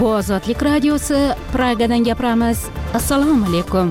Bu Ozodlik radiosi, Pragadan gapiramiz. Assalomu alaykum.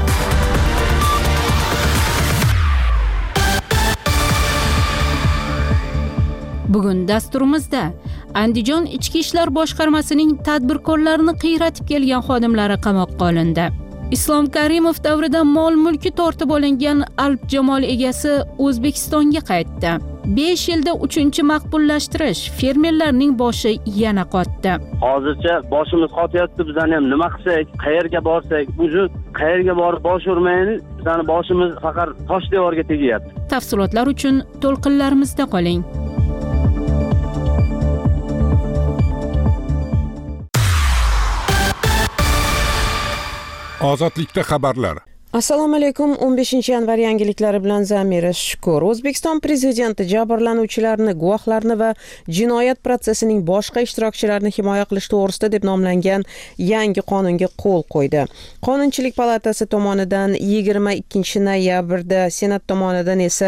Bugun dasturimizda Andijon Ichki ishlar boshqarmasining tadbirkorlarni qiyratib kelgan xodimlari qamoqqa olindi. Islom Karimov davrida mol-mulki tortib olingan Alp Jamol egasi O'zbekistonga qaytdi. 5 yilda 3-maqbullashtirish, fermerlarning boshi yana qotdi. Hozircha boshimiz qotyapti, bizani ham nima qilsak, qayerga borsak, o'zi qayerga borib bosh urmaylik, bizani boshimiz faqat tosh devorga tegyapti. Tafsilotlar uchun to'lqinlarimizda qoling. Ozodlikda xabarlar. Assalomu alaykum. 15-yanvar yangiliklari bilan Zamira Shukur. O'zbekiston prezidenti jabrlanuvchilarni, guvohlarni va jinoyat prosesining boshqa ishtirokchilarini himoya qilish to'g'risida deb nomlangan yangi qonunga qo'l qo'ydi. Qonunchilik palatasi tomonidan 22-noyabrda, Senat tomonidan esa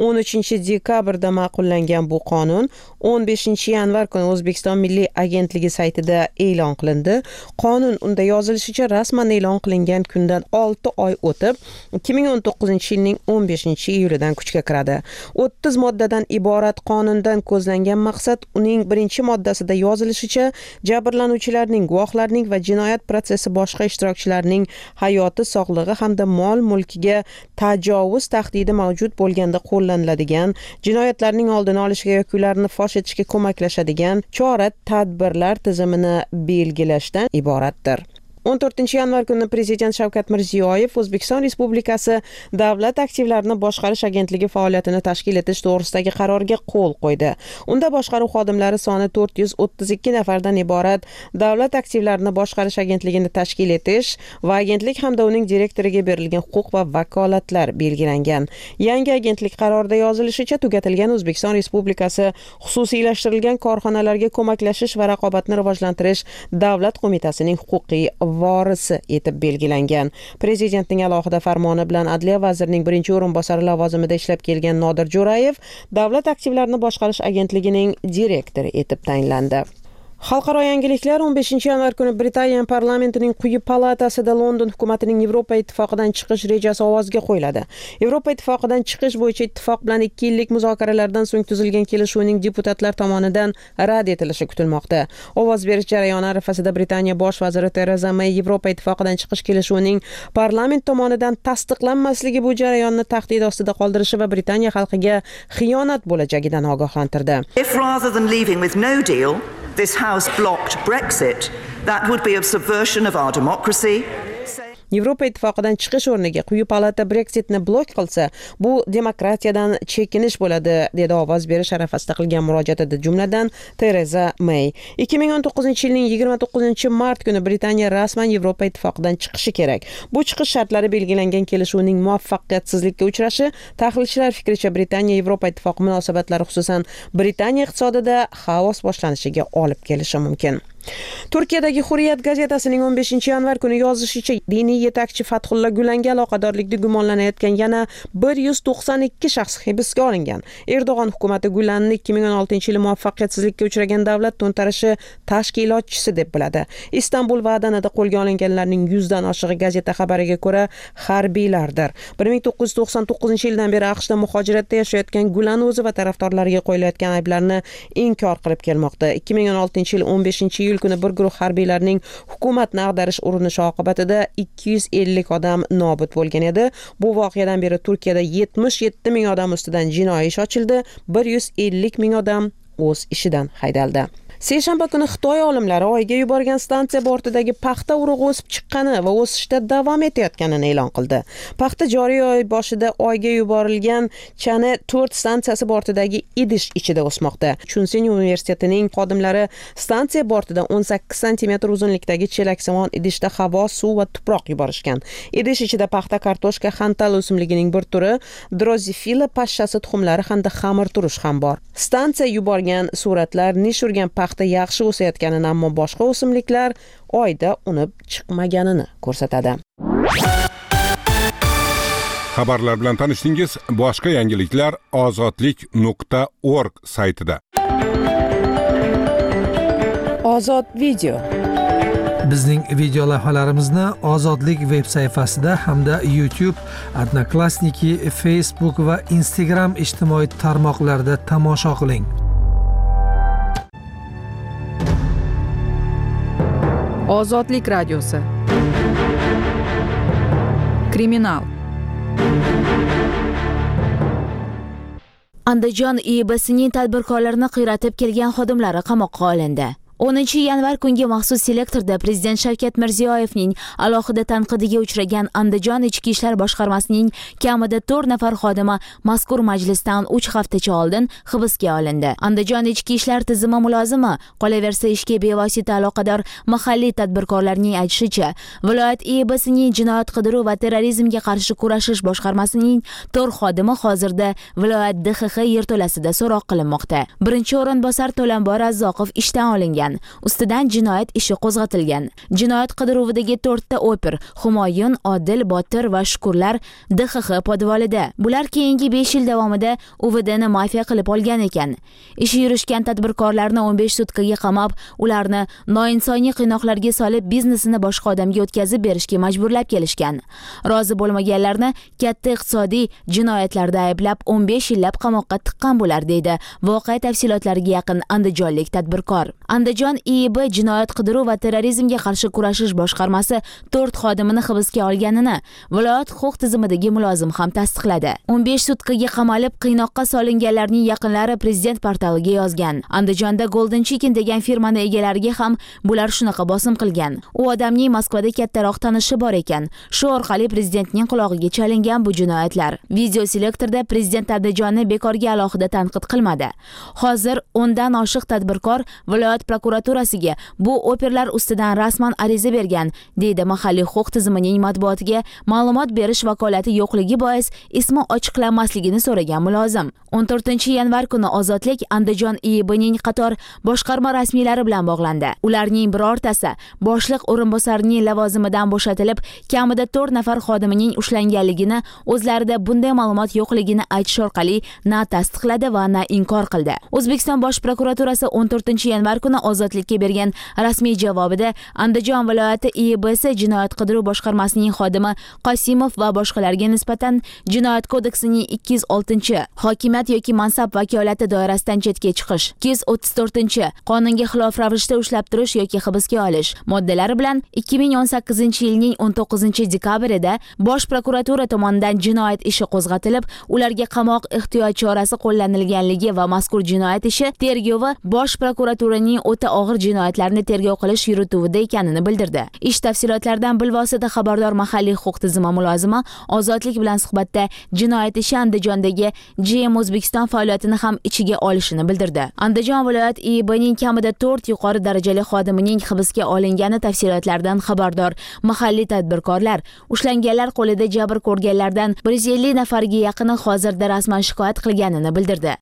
13-dekabrda ma'qullangan bu qonun 15-yanvar kuni O'zbekiston Milliy agentligi saytida e'lon qilindi. Qonun unda yozilishicha rasman e'lon qilingan kundan 6 oy o'tib 2019-yilning 15-iyulidan kuchga kiradi. 30 moddadan iborat qonundan ko'zlangan maqsad uning 1-moddasida yozilishicha jabrlanuvchilarning, guvohlarning va jinoyat prosesi boshqa ishtirokchilarining hayoti, sog'lig'i hamda mol-mulkiga tajovuz tahdidi mavjud bo'lganda qo'llaniladigan, jinoyatlarning oldini olishga yoki ularni fosh etishga ko'maklashadigan chora-tadbirlar tizimini belgilashdan iboratdir. 14-yanvar kuni Prezident Shavkat Mirziyoyev O'zbekiston Respublikasi Davlat aktivlarini boshqarish agentligi faoliyatini tashkil etish to'g'risidagi qarorga qo'l qo'ydi. Unda boshqaruv xodimlari soni 432 nafardan iborat Davlat aktivlarini boshqarish agentligini tashkil etish va agentlik hamda uning direktoriga berilgan huquq va vakolatlar belgilangan. Yangi agentlik qarorida yozilishicha tugatilgan O'zbekiston Respublikasi xususiylashtirilgan korxonalarga ko'maklashish va raqobatni rivojlantirish davlat qo'mitasining huquqiy vorisi etib belgilangan. Prezidentning alohida farmoni bilan Adliya vazirining 1-o'rinbosari lavozimida ishlab kelgan Nodir Jo'rayev Davlat aktivlarini boshqarish agentligining direktori etib tayinlandi. Xalqaro yangiliklar. 15-yanvar kuni Britaniya parlamentining quyi palatasida London hukumatining Yevropa ittifoqidan chiqish rejasi ovozga qo'yiladi. Yevropa ittifoqidan chiqish bo'yicha ittifoq bilan 2 yillik muzokaralardan so'ng tuzilgan kelishuvning deputatlar tomonidan rad etilishi kutilmoqda. Ovoz berish jarayoni arafasida Britaniya bosh vaziri Tereza May Yevropa ittifoqidan chiqish kelishuvining parlament tomonidan tasdiqlanmasligi bu jarayonni tahdid ostida qoldirishi va Britaniya xalqiga xiyonat bo'lajagidan ogohlantirdi. If rather than leaving with no deal, this House blocked Brexit, that would be a subversion of our democracy. Yevropa ittifoqidan chiqish o'rniga quyi palata Brexitni blok qilsa, bu demokratiyadan chekinish bo'ladi, dedi ovoz berish arafasida qilgan murojaatida jumladan Tereza May. 2019-yilning 29-mart kuni Britaniya rasman Yevropa ittifoqidan chiqishi kerak. Bu chiqish shartlari belgilangan kelishuvning muvaffaqiyatsizlikka uchrashi, tahlilchilar fikricha Britaniya Yevropa ittifoqi munosabatlari, xususan Britaniya iqtisodida xaos boshlanishiga olib kelishi mumkin. Turkiyadagi Hurriyet gazetasining 15-yanvar kuni yozishicha diniy yetakchi Fathulla Gulanga aloqadorlikda gumonlanayotgan yana 192 shaxs hibsga olingan. Erdo'g'on hukumati Gulanni 2016-yili muvaffaqiyatsizlikka uchragan davlat to'ntarishi tashkilotchisi deb biladi. Istanbul va Adanada qo'lga olinganlarning 100 dan oshig'i gazeta xabariga ko'ra harbiylardir. 1999-yildan beri AQShda muhojiratda yashayotgan Gulan o'zi va tarafdorlariga qo'yilayotgan ayblarni inkor qilib kelmoqda. 2016-yil 15-iyul kuni bir guruh harbiylarning hukumatni ag'darish urinishi oqibatida 250 odam nobud bo'lgan edi. Bu voqeadan beri Turkiyada 77 ming odam ustidan jinoiy ish ochildi, 150 ming odam o'z ishidan haydaldi. Seshanba kuni Xitoy olimlari Oyga yuborgan stansiya bortidagi paxta urug'i o'sib chiqqani va o'sishda davom etayotganini e'lon qildi. Paxta joriy oy boshida Oyga yuborilgan Chane 4 stansiyasi bortidagi idish ichida o'smoqda. Chunsin universitetining xodimlari stansiya bortida 18 sm uzunlikdagi chelaksimon idishda havo, suv va tuproq yuborishgan. Idish ichida paxta, kartoshka, xantal o'simligining bir turi, drozifila pashshasi tuxumlari hamda xamir turush ham bor. Stansiya yuborgan suratlar nish urgan paxta yaxshi o'sayotganini, ammo boshqa o'simliklar oyda unib chiqmaganini ko'rsatadi. Xabarlar bilan tanishdingiz. Boshqa yangiliklar ozodlik.org saytida. Ozod video. Bizning video lavhalarimizni Ozodlik veb sayfasida hamda YouTube, Odnoklassniki, Facebook va Instagram ijtimoiy tarmoqlarida tomosha qiling. Ozodlik radiosi. Kriminal. Andijon IEB'sining tadbirkorlarni qiyratib kelgan xodimlari qamoqqa olindi. 10 yanvar kungi maxsus selektorda Prezident Shavkat Mirziyoyevning alohida tanqidiga uchragan Andijon Ichki ishlar boshqarmasining kamida 4 nafar xodimi mazkur majlisdan 3 haftacha oldin hibsga olindi. Andijon Ichki ishlar tizimi mulozimi, qolaversa ishga bevosita aloqador mahalliy tadbirkorlarning aytishicha, viloyat IEB'sining jinoyat qidiruv va terrorizmga qarshi kurashish boshqarmasining 4 xodimi hozirda viloyat DXX yerto'lasida so'roq qilinmoqda. Birinchi o'rinbosar To'lanboy Razzoqov ishdan olingan. Ustidan jinoyat ishi qo'zg'atilgan. Jinoyat qidiruvidagi 4 ta oper Humoyun, Odil, Botir va Shukurlar DXX podvolida. Bular keyingi 5 yil davomida UVDni mafiya qilib olgan ekan. Ishi yurishgan tadbirkorlarni 15 sutkaga qamab, ularni noinsoniy qiynoqlarga solib, biznesini boshqa odamga o'tkazib berishga majburlab kelishgan. Rozi bo'lmaganlarni katta iqtisodiy jinoyatlarda ayblab 15 yillab qamoqqa tiqqan bo'lar deydi voqea tafsilotlariga yaqin andijonlik tadbirkor. Andijon IEB jinoyat qidiruv va terrorizmga qarshi kurashish boshqarmasi 4 xodimini hibsga olganini viloyat huquq tizimidagi mulozim ham tasdiqladi. 15 sutkaga qamalib qiynoqqa solinganlarning yaqinlari Prezident portaliga yozgan. Andijonda Golden Chicken degan firmani egalariga ham bular shunaqa bosim qilgan. U odamning Moskvada kattaroq tanishi bor ekan. Shu orqali prezidentning qulog'iga chalingan bu jinoyatlar. Video selektorda Prezident Andijonni bekorga alohida tanqid qilmadi. Hozir 10 dan oshiq tadbirkor viloyat prokuraturasiga bu operlar ustidan rasman ariza bergan, deydi mahalliy huquq tizimining matbuotiga ma'lumot berish vakolati yo'qligi bois ismi ochiqlanmasligini so'ragan mulozim. 14 yanvar kuni Ozodlik Andijon IEB'ning qator boshqarma rasmiylari bilan bog'landi. Ularning birortasi boshliq o'rinbosarining lavozimidan bo'shatilib, kamida 4 nafar xodimining ushlanganligini, o'zlarida bunday ma'lumot yo'qligini aytish orqali na tasdiqladi va na inkor qildi. O'zbekiston Bosh prokuraturasi 14 yanvar kuni Ozodlikka bergan rasmiy javobida Andijon viloyati IEB'si jinoyat qidiruv boshqarmasining xodimi Qosimov va boshqalarga nisbatan Jinoyat kodeksining 206 hokimiyat yoki mansab vakolati doirasidan chetga chiqish, 234 qonunga xilof ravishda ushlab turish yoki hibsga olish moddalari bilan 2018-yilning 19-dekabrida Bosh prokuratura tomonidan jinoyat ishi qo'zg'atilib, ularga qamoq ehtiyot chorasi qo'llanilganligi va mazkur jinoyat ishi tergovi Bosh prokuraturaning o'ta og'ir jinoyatlarni tergov qilish yurituvidida ekanini bildirdi. Ish tafsilotlaridan bilvosita xabardor mahalliy huquq tizimi mulozimi Ozodlik bilan suhbatda jinoyat ishi Andijondagi GM O'zbekiston faoliyatini ham ichiga olishini bildirdi. Andijon viloyat IEB'ning kamida 4 yuqori darajali xodimining hibsga olingani tafsilotlaridan xabardor mahalliy tadbirkorlar ushlanganlar qo'lida jabr ko'rganlardan 150 nafarga yaqini hozirda rasman shikoyat qilganini bildirdi.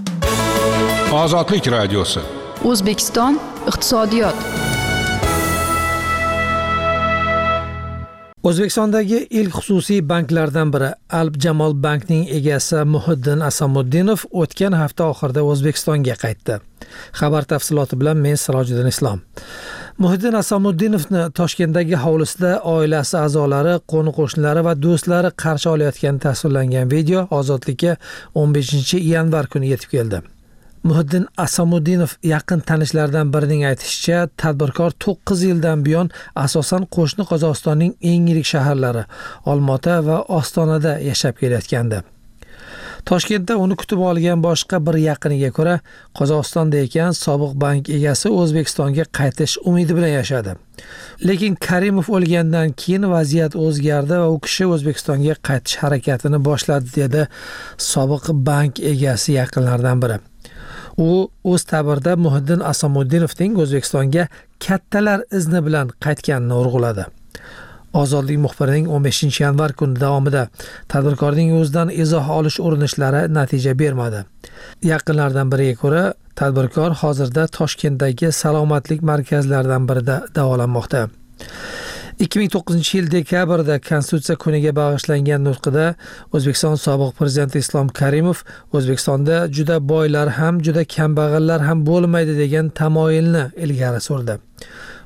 Ozodlik radiosi. O'zbekiston iqtisodiyot. O'zbekistondagi ilk xususiy banklardan biri Alp Jamol Bankning egasi Muhiddin Asamuddinov o'tgan hafta oxirida O'zbekistonga qaytdi. Xabar tafsiloti bilan men Sirojiddin Islom. Muhiddin Asamuddinovni Toshkentdagi hovlisida oilasi a'zolari, qo'ni-qo'shnilari va do'stlari qarshi olayotgani tasvirlangan video Ozodlikka 15 yanvar kuni yetib keldi. Muhiddin Asamuddinov yaqin tanishlaridan birining aytishicha, tadbirkor 9 yildan buyon asosan qo'shni Qozog'istonning eng yirik shaharlari Olmaota va Ostonada yashab kelayotgandi. Toshkentda uni kutib olgan boshqa bir yaqiniga ko'ra, Qozog'istonda ekan sobiq bank egasi O'zbekistonga qaytish umidi bilan yashadi. Lekin Karimov o'lgandan keyin vaziyat o'zgardi va u kishi O'zbekistonga qaytish harakatini boshladi, dedi sobiq bank egasi yaqinlaridan biri. U o'z ta'birida Muhiddin Asamuddinovning O'zbekistonga kattalar izni bilan qaytganini urg'uladi. Ozodlik muxbirining 15 yanvar kuni davomida tadbirkorning o'zidan izoh olish urinishlari natija bermadi. Yaqinlardan biriga ko'ra, tadbirkor hozirda Toshkentdagi salomatlik markazlaridan birida davolanmoqda. 2009-yil dekabrda Konstitutsiya kuniga bag'ishlangan nutqida O'zbekiston sobiq prezidenti Islom Karimov O'zbekistonda juda boylar ham, juda kambag'allar ham bo'lmaydi degan tamoyilni ilgari surdi.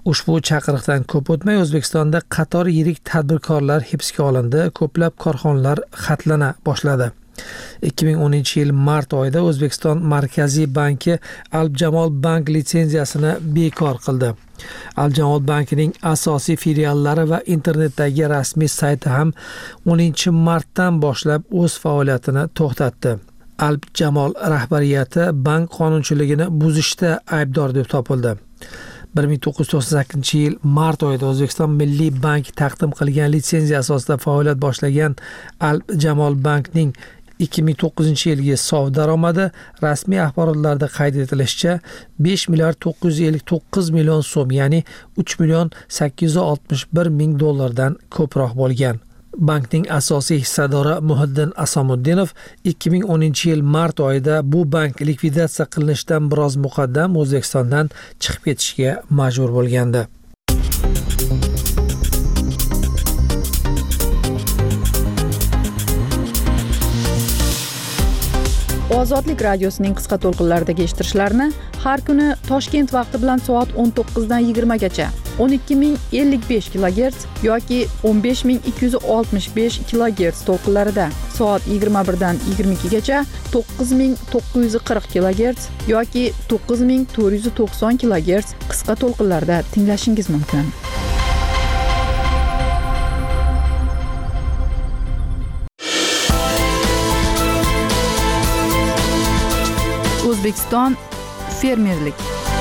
Ushbu chaqiriqdan ko'p o'tmay O'zbekistonda qator yirik tadbirkorlar hibsga olindi, ko'plab korxonalar xatlana boshladi. 2010-yil mart oyida O'zbekiston Markaziy banki Alp-Jamol bank litsenziyasini bekor qildi. Alp-Jamol bankining asosiy filiallari va internetdagi rasmiy sayti ham 10-martdan boshlab o'z faoliyatini to'xtatdi. Alp-Jamol rahbariyati bank qonunchiligini buzishda aybdor deb topildi. 1998-yil mart oyida O'zbekiston Milliy bank taqdim qilgan litsenziya asosida faoliyat boshlagan Alp-Jamol bankning 2009-yilgi sof daromadi rasmiy axborotlarda qayd etilishicha 5 milliard 959 million so'm, ya'ni 3 million 861 ming dollardan ko'proq bo'lgan. Bankning asosiy hissadori Muhiddin Asamuddinov 2010-yil mart oyida bu bank likvidatsiya qilinishidan biroz muqaddam O'zbekistondan chiqib ketishga majbur bo'lgandi. Ozodlik radiosining qisqa to'lqinlaridagi eshittirishlarni har kuni Toshkent vaqti bilan soat 19 dan 20 gacha 12055 kHz yoki 15265 kHz to'lqinlarida, soat 21 dan 22 gacha 9940 kHz yoki 9490 kHz qisqa to'lqinlarda tinglashingiz mumkin. O'zbekiston fermerlik.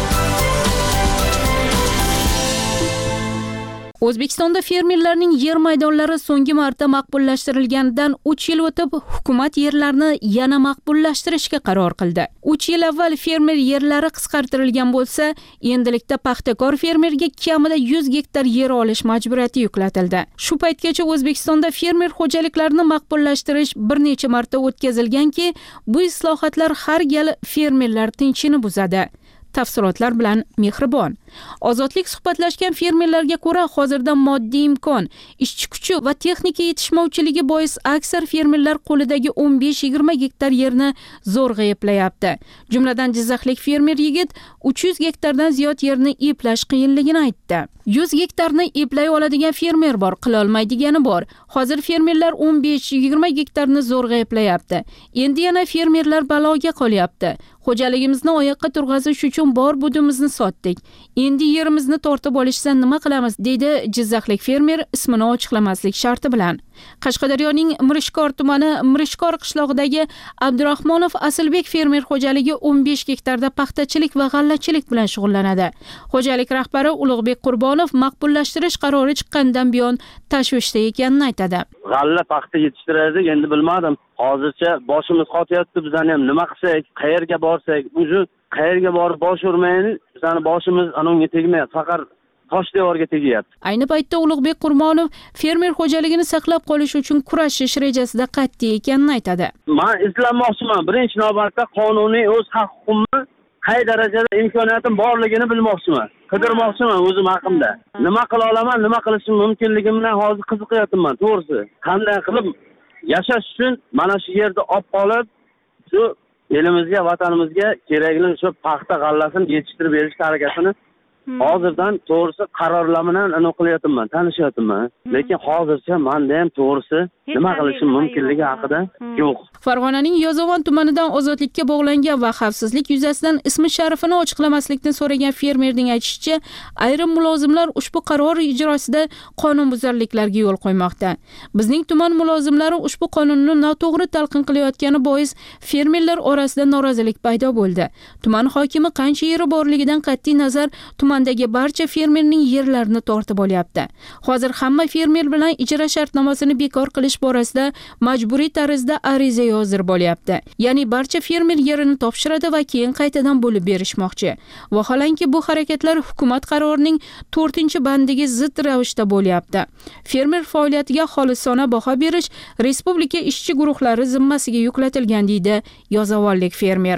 O'zbekistonda fermerlarning yer maydonlari so'nggi marta maqbullashtirilganidan 3 yil o'tib, hukumat yerlarni yana maqbullashtirishga qaror qildi. 3 yil avval fermer yerlari qisqartirilgan bo'lsa, endilikda paxtakor fermerga kamida 100 gektar yer olish majburiyati yuklatildi. Shu paytgacha O'zbekistonda fermer xo'jaliklarini maqbullashtirish bir necha marta o'tkazilganki, bu islohotlar har gal fermerlar tinchini buzadi. Tafsilotlar bilan Mehribon. Ozodlik suhbatlashgan fermerlarga ko'ra, hozirda moddiy imkon, ishchi kuchi va texnika yetishmovchiligi bois aksar fermerlar qo'lidagi 15-20 gektar yerni zo'rg'a eplayapti. Jumladan Jizzaxlik fermer yigit 300 gektardan ziyod yerni eplash qiyinligini aytdi. 100 gektarni eplay oladigan fermer bor, qila olmaydigani bor. Hozir fermerlar 15-20 gektarni zo'rg'a eplayapti. Endi yana fermerlar baloga qolyapti. Xo'jaligimizni oyoqqa turg'azish uchun bor budimizni sotdik. Endi yerimizni tortib olishsa nima qilamiz, deydi Jizzaxlik fermer ismini ochiqlamaslik sharti bilan. Qashqadaryoning Mirishkor tumani Mirishkor qishlog'idagi Abdurahmonov Asilbek fermer xo'jaligi 15 gektarda paxtachilik va g'allachilik bilan shug'ullanadi. Xo'jalik rahbari Ulug'bek Qurbonov maqbullashtirish qarori chiqqanidan buyon tashvishda ekanini aytadi. G'alla paxta yetishtirardik, endi bilmadim. Hozircha boshimiz qotyapti, bizani ham nima qilsak, qayerga borsak, o'zi qayerga borib bosh urmayni, bizani boshimiz anonga tegmayapti, faqat tosh devorga tegyapti. Ayni paytda Ulug'bek Qurbonov fermer xo'jaligini saqlab qolish uchun kurashish rejasida qat'iy ekanini aytadi. Men izlamoqchiman. Birinchi navbatda qonuniy o'z haq-huquqimni qay darajada imkoniyatim borligini bilmoqchiman. Qidirmoqchiman o'zim haqimda. Nima qila olaman, nima qilishim mumkinligim bilan hozir qiziqyapman, to'g'risi. Qanday qilib yashash uchun mana shu yerda olib qolib, shu elimizga, vatanimizga kerakli shu paxta g'allasini yetishtirib berish harakatini hozirdan to'g'risi qarorlar bilan qilyapman, tanishyapman. Lekin hozircha menda ham to'g'risi nima qilishim mumkinligi haqida yo'q. Farg'onaning Yo'zovon tumanidan ozodlikka bog'langan va xavfsizlik yuzasidan ismi sharifini ochiqlamaslikni so'ragan fermerning aytishicha, ayrim mulozimlar ushbu qaror ijrosida qonunbuzarliklarga yo'l qo'ymoqda. Bizning tuman mulozimlari ushbu qonunni noto'g'ri talqin qilayotgani bois fermerlar orasida norozilik paydo bo'ldi. Tuman hokimi qancha yeri borligidan qat'iy nazar tumandagi barcha fermerning yerlarini tortib olyapti. Hozir hamma fermer bilan ijara shartnomasini bekor qilish borasida majburiy tarzda ariza yozdirib bo'lyapti. Ya'ni barcha fermer yerini topshiradi va keyin qaytadan bo'lib berishmoqchi. Vaholanki bu harakatlar hukumat qarorining 4-bandiga zid ravishda bo'lyapti. Fermer faoliyatiga xolisona baho berish respublika ishchi guruhlari zimmasiga yuklatilgan, deydi Yo'zovonlik fermer.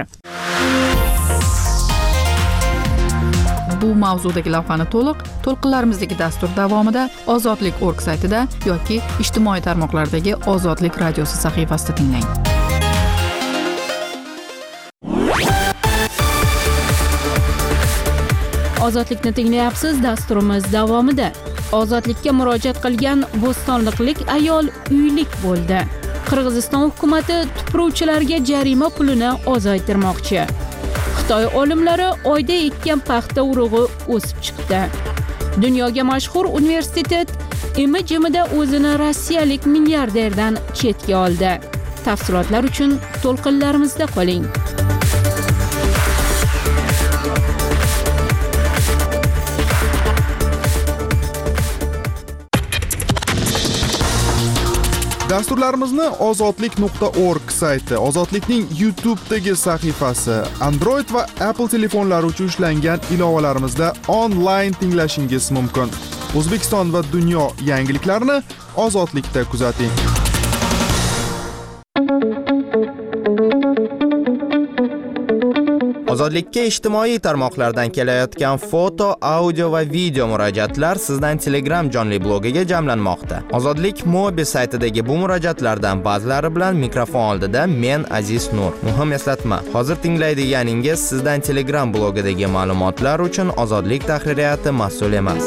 Bu mavzudagi lavhani to'lqinlarimizdagi dastur davomida Ozodlik.org saytida yoki ijtimoiy tarmoqlardagi Ozodlik radiosi sahifasida tinglang. Ozodlikni tinglayapsiz. Dasturimiz davomida ozodlikka murojaat qilgan bo'stonliqlik ayol uylik bo'ldi. Qirg'iziston hukumati tupuruvchilarga jarima pulini ozaytirmoqchi. Xitoy olimlari oyda ekkan paxta urug'i o'sib chiqdi. Dunyoga mashhur universitet imi-jimida o'zini rossiyalik milliarderdan chetga oldi. Tafsilotlar uchun to'lqinlarimizda qoling. Dasturlarimizni ozodlik.org sayti, Ozodlikning YouTube'dagi sahifasi, Android va Apple telefonlari uchun ishlangan ilovalarimizda onlayn tinglashingiz mumkin. O'zbekiston va dunyo yangiliklarini Ozodlikda kuzating. Ozodlikka ijtimoiy tarmoqlardan kelayotgan foto, audio va video murojaatlar sizdan Telegram jonli blogiga jamlanmoqda. Ozodlik Mobi saytidagi bu murojaatlardan ba'zilari bilan mikrofon oldida men Aziz Nur. Muhim eslatma, hozir tinglaydiganingiz sizdan Telegram blogidagi ma'lumotlar uchun Ozodlik tahririyati mas'ul emas.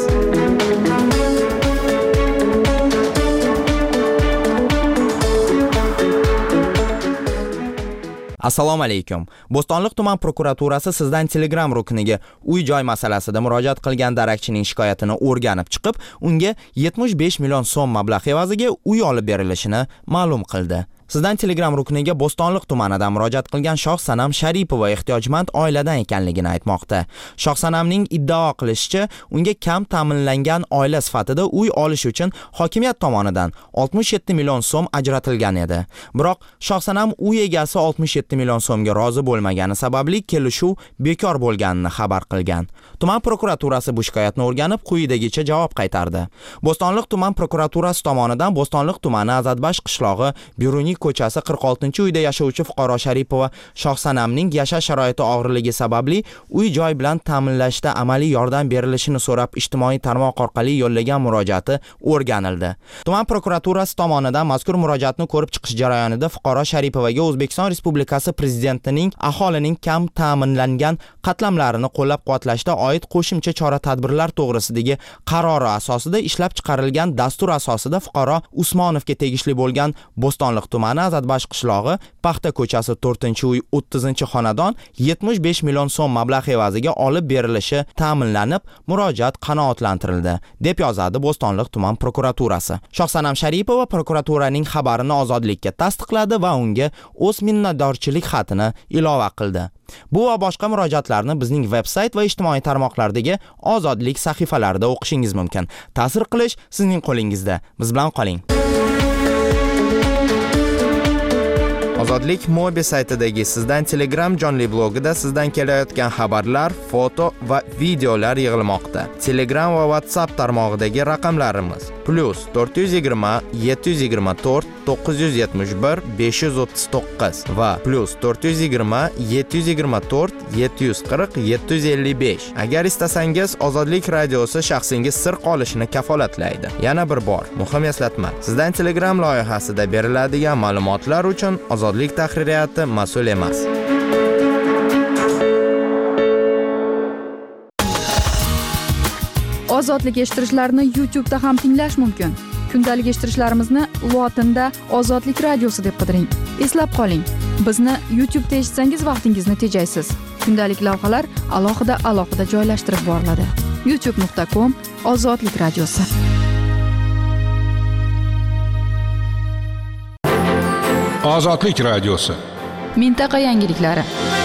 Assalomu alaykum. Bo'stonliq tuman prokuraturasi sizdan Telegram rukniga uy-joy masalasida murojaat qilgan darakchining shikoyatini o'rganib chiqib, unga 75 million so'm mablag' evaziga uy olib berilishini ma'lum qildi. Sizdan Telegram rukniga Bo'stonliq tumanidan murojaat qilgan Shohsanam Sharipova ehtiyojmand oiladan ekanligini aytmoqda. Shohsanamning iddao qilishicha, unga kam ta'minlangan oila sifatida uy olish uchun hokimiyat tomonidan 67 million so'm ajratilgan edi. Biroq Shohsanam uy egasi 67 million so'mga rozi bo'lmagani sababli kelishuv bekor bo'lganini xabar qilgan. Tuman prokuraturasi bu shikoyatni o'rganib, quyidagicha javob qaytardi. Bo'stonliq tuman prokuraturasi tomonidan Bo'stonliq tumani Azadbash qishlog'i Biruniy ko'chasi 46-uyda yashovchi fuqaro Sharipova Shohsanamning yashash sharoiti og'irligi sababli uy-joy bilan ta'minlashda amaliy yordam berilishini so'rab ijtimoiy tarmoq orqali yo'llagan murojaati o'rganildi. Tuman prokuraturasi tomonidan mazkur murojaatni ko'rib chiqish jarayonida fuqaro Sharipovaga O'zbekiston Respublikasi Prezidentining aholining kam ta'minlangan qatlamlarini qo'llab-quvvatlashda oid qo'shimcha chora-tadbirlar to'g'risidagi qarori asosida ishlab chiqarilgan dastur asosida fuqaro Usmonovga tegishli bo'lgan Bo'stonliq tumani Azadbash qishlog'i Paxta ko'chasi 4-uy 30-xonadon 75 million so'm mablag' evaziga olib berilishi ta'minlanib, murojaat qanoatlantirildi, deb yozadi Bo'stonliq tuman prokuraturasi. Shohsanam Sharipova prokuraturaning xabarini Ozodlikka tasdiqladi va unga o'z minnatdorchilik xatini ilova qildi. Bu va boshqa murojaatlarni bizning veb-sayt va ijtimoiy tarmoqlardagi Ozodlik sahifalarida o'qishingiz mumkin. Ta'sir qilish sizning qo'lingizda. Biz bilan qoling. Ozodlik Mobi saytidagi sizdan Telegram jonli blogida sizdan kelayotgan xabarlar, foto va videolar yig'ilmoqda. Telegram va WhatsApp tarmog'idagi raqamlarimiz +420 724 971 539 va +420 724 740 755. Agar istasangiz, Ozodlik radiosi shaxsingiz sir qolishini kafolatlaydi. Yana bir bor, muhim eslatma. Sizdan Telegram loyihasida beriladigan ma'lumotlar uchun Ozodlik tahririyati mas'ul emas. Ozodlik eshittirishlarni YouTube'da ham tinglash mumkin. Kundalik eshittirishlarimizni lotinda Ozodlik radiosi deb qidiring. Eslab qoling, bizni YouTube'da eshitsangiz vaqtingizni tejaysiz. Kundalik lavhalar alohida joylashtirib boriladi. youtube.com/Ozodlik radiosi. Ozodlik radiosi. Mintaqa yangiliklari.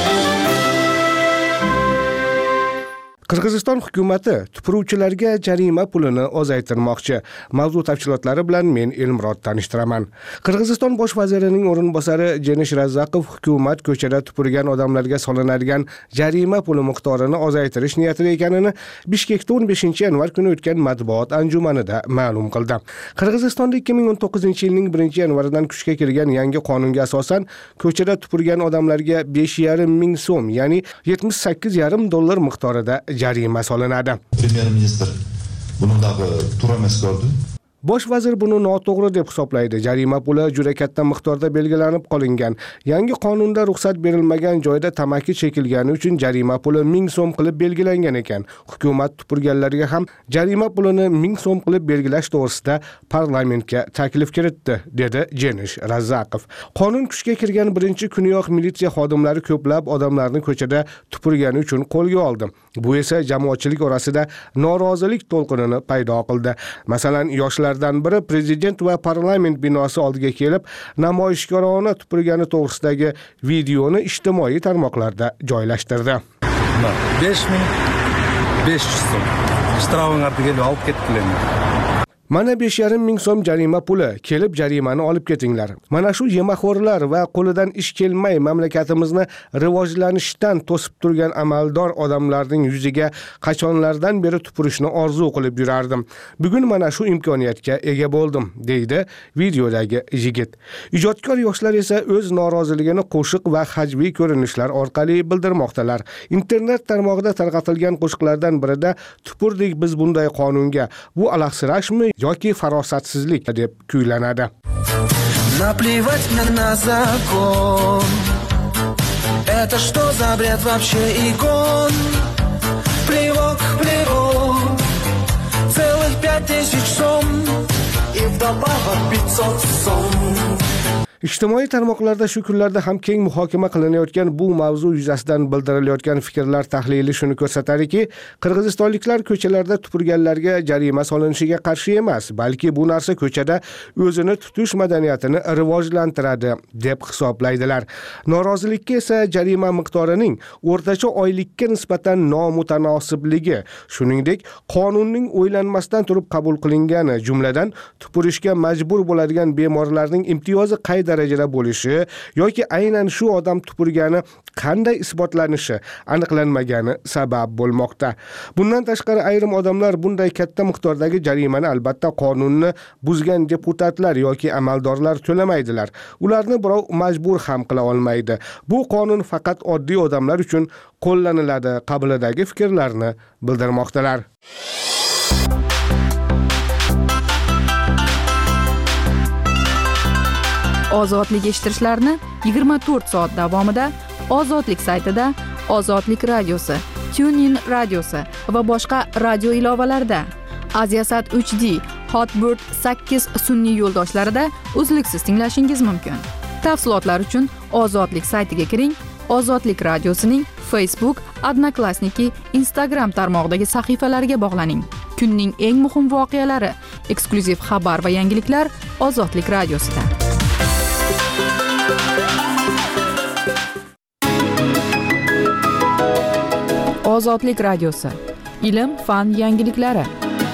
Qirg'iziston hukumati tupuruvchilarga jarima pulini ozaytirmoqchi. Mavzu tafsilotlari bilan men Elmurod tanishtiraman. Qirg'iziston bosh vazirining o'rinbosari Jenish Razzaqov hukumat ko'chada tupurgan odamlarga solinadigan jarima puli miqdorini ozaytirish niyatida ekanini Bishkekda 15-yanvar kuni o'tgan matbuot anjumanida ma'lum qildi. Qirg'izistonda 2019-yilning 1-yanvaridan kuchga kirgan yangi qonunga asosan ko'chada tupurgan odamlarga 5,5 ming so'm, ya'ni $78,5 miqdorida jarima solinadi. Premyer-ministr buningdagi tur emas ko'rdi. Bosh vazir buni noto'g'ri deb hisoblaydi. Jarima puli juda katta miqdorda belgilanib qolingan. Yangi qonunda ruxsat berilmagan joyda tamaki chekilgani uchun jarima puli 1000 so'm qilib belgilangan ekan. Hukumat tupurganlarga ham jarima pulini 1000 so'm qilib belgilash to'g'risida parlamentga taklif kiritdi, dedi Jenish Razaqov. Qonun kuchga kirgan birinchi kuniyoq militsiya xodimlari ko'plab odamlarni ko'chada tupurgani uchun qo'lga oldi. Bu esa jamoatchilik orasida norozilik to'lqinini paydo qildi. Masalan, yoshlardan biri prezident va parlament binosi oldiga kelib, namoyishkorona tupurgani to'g'risidagi videoni ijtimoiy tarmoqlarda joylashtirdi. 5500 so'm. Shtrafing ortiga olib ketdilar. Mana 5,5 so'm jarima puli, kelib jarimani olib ketinglar. Mana shu yemaxo'rlar va qo'lidan ish kelmay mamlakatimizni rivojlanishdan to'sib turgan amaldor odamlarning yuziga qachonlardan beri tupurishni orzu qilib yurardim. Bugun mana shu imkoniyatga ega bo'ldim, deydi videodagi yigit. Ijodkor yoshlar esa o'z noroziligini qo'shiq va hajviy ko'rinishlar orqali bildirmoqdalar. Internet tarmog'ida tarqatilgan qo'shiqlardan birida tupurdik biz bunday qonunga. Bu alahsirashmi yoki farosatsizlik deb kuylanadi. Наплевать мне на закон. Это что за бред вообще и гон? Плевок, плевок. Целых 5000 сом. И вдобавок 500 сом. Ijtimoiy tarmoqlarda shu kunlarda ham keng muhokama qilinayotgan bu mavzu yuzasidan bildirilayotgan fikrlar tahlili shuni ko'rsatadiki, qirg'izistonliklar ko'chalarda tupurganlarga jarima solinishiga qarshi emas, balki bu narsa ko'chada o'zini tutish madaniyatini rivojlantiradi deb hisoblaydilar. Norozilikka esa jarima miqdorining o'rtacha oylikka nisbatan nomutanosiblig'i, shuningdek, qonunning o'ylanmasdan turib qabul qilingani, jumladan tupurishga majbur bo'ladigan bemorlarning imtiyozi qay darajada bo'lishi yoki aynan shu odam tupurgani qanday isbotlanishi aniqlanmagani sabab bo'lmoqda. Bundan tashqari ayrim odamlar bunday katta miqdordagi jarimani albatta qonunni buzgan deputatlar yoki amaldorlar to'lamaydilar. Ularni birov majbur ham qila olmaydi. Bu qonun faqat oddiy odamlar uchun qo'llaniladi qabilidagi fikrlarni bildirmoqdalar. Ozodlik eshittirishlarni 24 soat davomida Ozodlik saytida, Ozodlik radiosi, TuneIn radiosi va boshqa radio ilovalarida, Aziasat 3D, Hotbird 8 sun'iy yo'ldoshlarida uzluksiz tinglashingiz mumkin. Tafsilotlar uchun Ozodlik saytiga kiring. Ozodlik radiosining Facebook, Odnoklassniki, Instagram tarmog'idagi sahifalariga bog'laning. Kunning eng muhim voqealari, eksklyuziv xabar va yangiliklar Ozodlik radiosida. Ozodlik radiosi. Ilm, fan yangiliklari.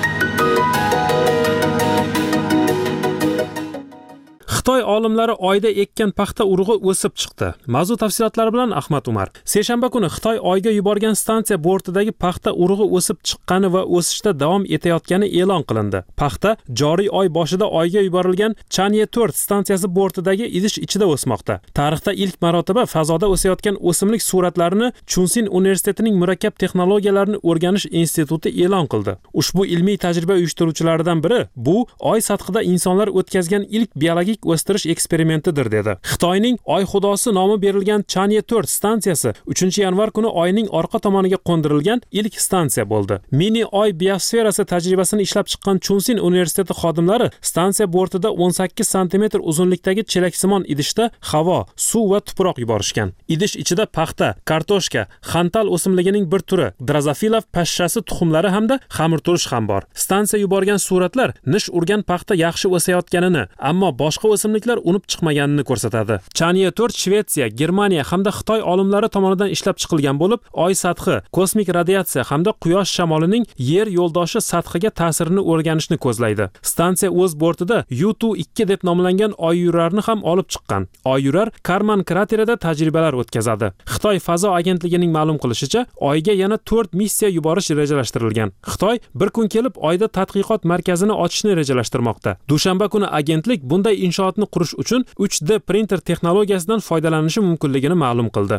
Xitoy olimlari oyda ekkan paxta urug'i o'sib chiqdi. Mavzu tafsilotlari bilan Ahmad Umar. Seshanba kuni Xitoy oyga yuborgan stansiya bortidagi paxta urug'i o'sib chiqqani va o'sishda davom etayotgani e'lon qilindi. Paxta joriy oy boshida oyga yuborilgan Chanye 4 stansiyasi bortidagi idish ichida o'smoqda. Tarixda ilk marotaba fazoda o'sayotgan o'simlik suratlarini Chunsin universitetining murakkab texnologiyalarini o'rganish instituti e'lon qildi. Ushbu ilmiy tajriba uyushtiruvchilaridan biri bu oy sathida insonlar o'tkazgan ilk biologik o'stirish eksperimentidir dedi. Xitoyning Oy xudosi nomi berilgan Chanye 4 stansiyasi 3-yanvar kuni oyning orqa tomoniga qo'ndirilgan ilk stansiya bo'ldi. Mini oy biosferasi tajribasini ishlab chiqqan Chunsin universiteti xodimlari stansiya bortida 18 sm uzunlikdagi chelaksimon idishda havo, suv va tuproq yuborishgan. Idish ichida paxta, kartoshka, xantal o'simligining bir turi, drozofila pashshasi tuxumlari hamda xamirturush ham bor. Stansiya yuborgan suratlar nish urgan paxta yaxshi o'sayotganini, ammo boshqa o'simliklar unib chiqmaganini ko'rsatadi. Chanye 4 Shvetsiya, Germaniya hamda Xitoy olimlari tomonidan ishlab chiqilgan bo'lib, oy sathi, kosmik radiatsiya hamda quyosh shamolining yer yo'ldoshi sathiga ta'sirini o'rganishni ko'zlaydi. Stansiya o'z bortida U2 deb nomlangan oyyurarni ham olib chiqqan. Oyyurar Karman kraterida tajribalar o'tkazadi. Xitoy fazo agentligining ma'lum qilishicha, oyga yana 4 missiya yuborish rejalashtirilgan. Xitoy bir kun kelib oyda tadqiqot markazini ochishni rejalashtirmoqda. Dushanba kuni agentlik bunday inshootni qurish uchun 3D printer texnologiyasidan foydalanishi mumkinligini ma'lum qildi.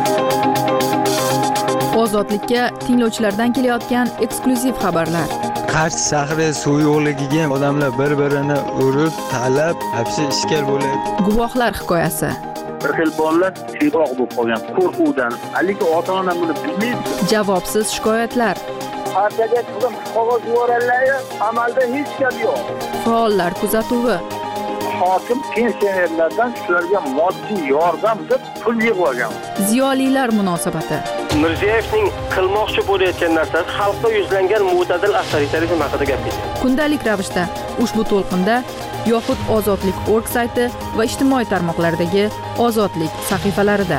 Ozodlikka tinglovchilardan kelayotgan eksklyuziv xabarlar. Qarshi shahri suv yo'qligiga odamlar bir-birini urib, talab, hapsi ishkal bo'ladi. Guvohlar hikoyasi. Bir xil bolalar tiyroq bo'lib qolgan qo'rquvdan. Haligi ota-ona buni bilmaydi. Javobsiz shikoyatlar. Partiyaga chiqib qog'oz yuborganlar, amalda hech gap yo'q. Faollar kuzatuvi. Hokim pensionerlardan shularga moddiy yordam deb pul yig'ib olgan. Ziyolilar munosabati. Mirziyoyevning qilmoqchi bo'layotgan narsasi xalqqa yuzlangan mo'tadil avtoritarizm haqida gapirdi. Kundalik ravishda ushbu to'lqinda yoxud ozodlik.org sayti va ijtimoiy tarmoqlardagi ozodlik sahifalarida.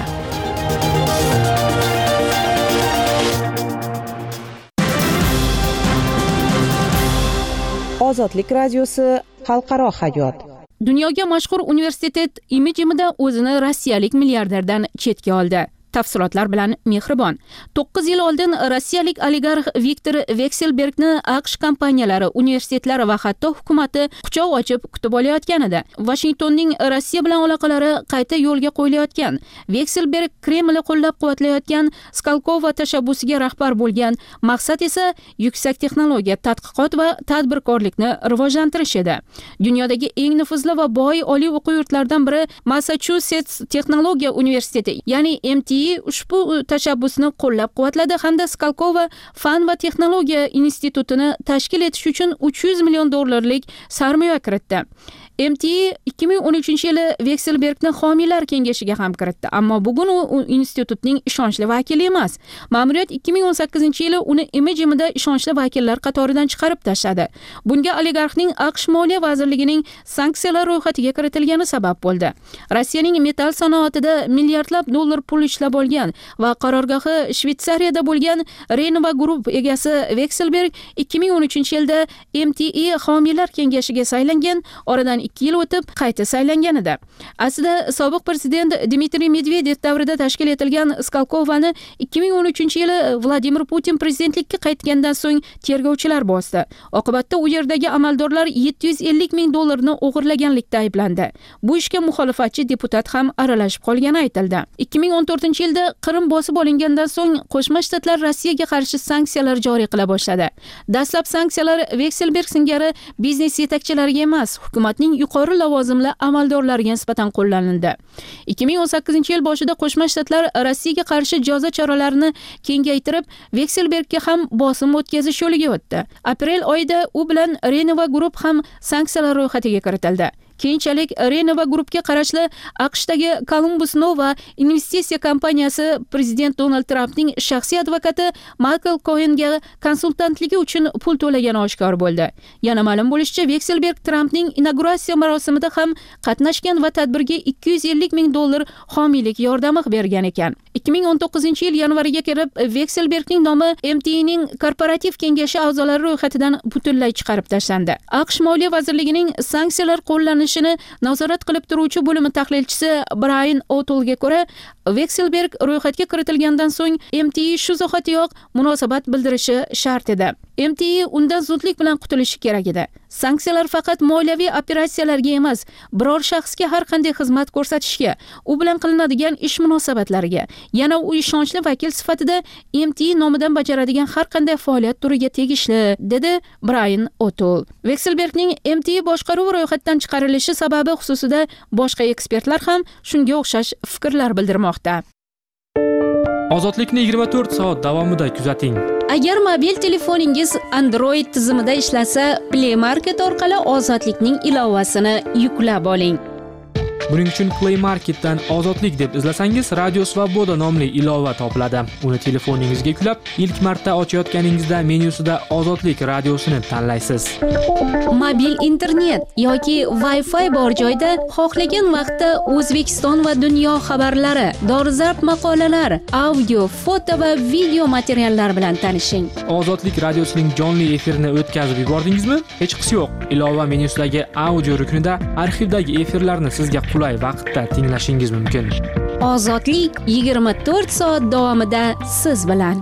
Ozodlik radiosi xalqaro hayot. Dunyoga mashhur universitet imijimida o'zini rossiyalik milliarderdan chetga oldi. Tafsilotlar bilan Mehribon. 9 yil oldin rossiyalik oligarx Viktor Vekselbergni AQSh kompaniyalari, universitetlari va hatto hukumati quchoq ochib kutib olayotgan edi. Washingtonning Rossiya bilan aloqalari qayta yo'lga qo'yilayotgan. Vekselberg Kreml qo'llab-quvvatlayotgan Skolkovo tashabbusiga rahbar bo'lgan. Maqsad esa yuksak texnologiya, tadqiqot va tadbirkorlikni rivojlantirish edi. Dunyodagi eng nufuzli va boy oliy o'quv yurtlaridan biri Massachusetts Texnologiya universiteti, ya'ni MIT ushbu tashabbusni qo'llab-quvvatladi hamda Skolkovo fan va texnologiya institutini tashkil etish uchun $300 million sarmoya kiritdi. MIT 2013-yili Vekselbergni homiylar kengashiga ham kiritdi, ammo bugun u institutning ishonchli vakili emas. Ma'muriyat 2018-yili uni imijimida ishonchli vakillar qatoridan chiqarib tashladi. Bunga oligarxning AQSh Moliya vazirligining sanksiyalar ro'yxatiga kiritilgani sabab bo'ldi. Rossiyaning metal sanoatida milliardlab dollar pul ishlab olgan va qarorgohi Shvetsariyada bo'lgan Renova Group egasi Vekselberg 2013-yilda MIT homiylar kengashiga saylangan, oradan 2 yil o'tib qayta saylangan edi. Aslida sobiq prezident Dmitriy Medvedev davrida tashkil etilgan Skolkovani 2013-yili Vladimir Putin prezidentlikka qaytgandan so'ng tergovchilar bosdi. Oqibatda u yerdagi amaldorlar $750 ming o'g'irlaganlikda ayblandi. Bu ishga muxolifatchi deputat ham aralashib qolgani aytildi. 2014-yilda Qrim bosib olingandan so'ng Qo'shma Shtatlar Rossiyaga qarshi sanksiyalar joriy qila boshladi. Dastlab sanksiyalar Vekselberg singari biznes yetakchilariga emas, hukumatning yuqori lavozimli amaldorlariga nisbatan qo'llanildi. 2018-yil boshida Qo'shma Shtatlar Rossiyaga qarshi jazo choralarini kengaytirib, Vekselbergga ham bosim o'tkazish yo'liga o'tdi. Aprel oyida u bilan Renova Group ham sanksiyalar ro'yxatiga kiritildi. Keyinchalik Renova Groupga qarashli AQShdagi Columbus Nova investitsiya kompaniyasi prezident Donald Trampning shaxsiy advokati Michael Cohenga konsultantligi uchun pul to'lagani oshkor bo'ldi. Yana ma'lum bo'lishicha, Vekselberg Trampning inauguratsiya marosimida ham qatnashgan va tadbirga $250 ming homiylik yordami bergan ekan. 2019-yil yanvariga kirib Vekselbergning nomi MITning korporativ kengashi a'zolari ro'yxatidan butunlay chiqarib tashlandi. AQSh Moliya vazirligining sanksiyalar qo'llanishini nazorat qilib turuvchi bo'limi tahlilchisi Brian O'Toolga ko'ra, Vekselberg ro'yxatga kiritilgandan so'ng MIT shu zahotiyoq munosabat bildirishi shart edi. MIT undan zudlik bilan qutulishi kerak edi. Sanksiyalar faqat moliyaviy operatsiyalarga emas, biror shaxsga har qanday xizmat ko'rsatishga, u bilan qilinadigan ish munosabatlariga, yana u ishonchli vakil sifatida MIT nomidan bajaradigan har qanday faoliyat turiga tegishli, dedi Brian O'Tool. Vekselbergning MIT boshqaruvi ro'yxatdan chiqarilishi sababi xususida boshqa ekspertlar ham shunga o'xshash fikrlar bildirmoqda. Ozodlikni 24 soat davomida kuzating. Agar mobil telefoningiz Android tizimida ishlasa, Play Market orqali Ozodlikning ilovasini yuklab oling. Buning uchun Play Marketdan Ozodlik deb izlasangiz, Radio Svoboda nomli ilova topiladi. Uni telefoningizga yuklab, ilk marta ochayotganingizda menyusida Ozodlik radiosini tanlaysiz. Mobil internet yoki Wi-Fi bor joyda xohlagan vaqtda O'zbekiston va dunyo xabarlari, dolzarb maqolalar, audio, foto va video materiallar bilan tanishing. Ozodlik radiosining jonli efirini o'tkazib yubordingizmi? Hech qisi yo'q. Ilova menyusidagi audio ruknida arxivdagi efirlarni sizga qulay vaqtda tinglashingiz mumkin. Ozodlik 24 soat davomida siz bilan.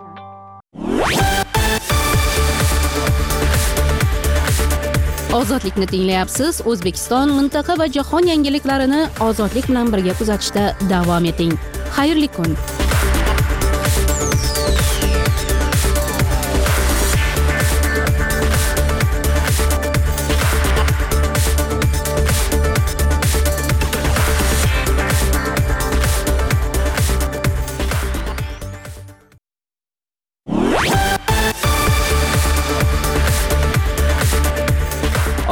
Ozodlikni tinglayapsiz. O'zbekiston, mintaqa va jahon yangiliklarini Ozodlik bilan birga kuzatishda davom eting. Xayrli kun.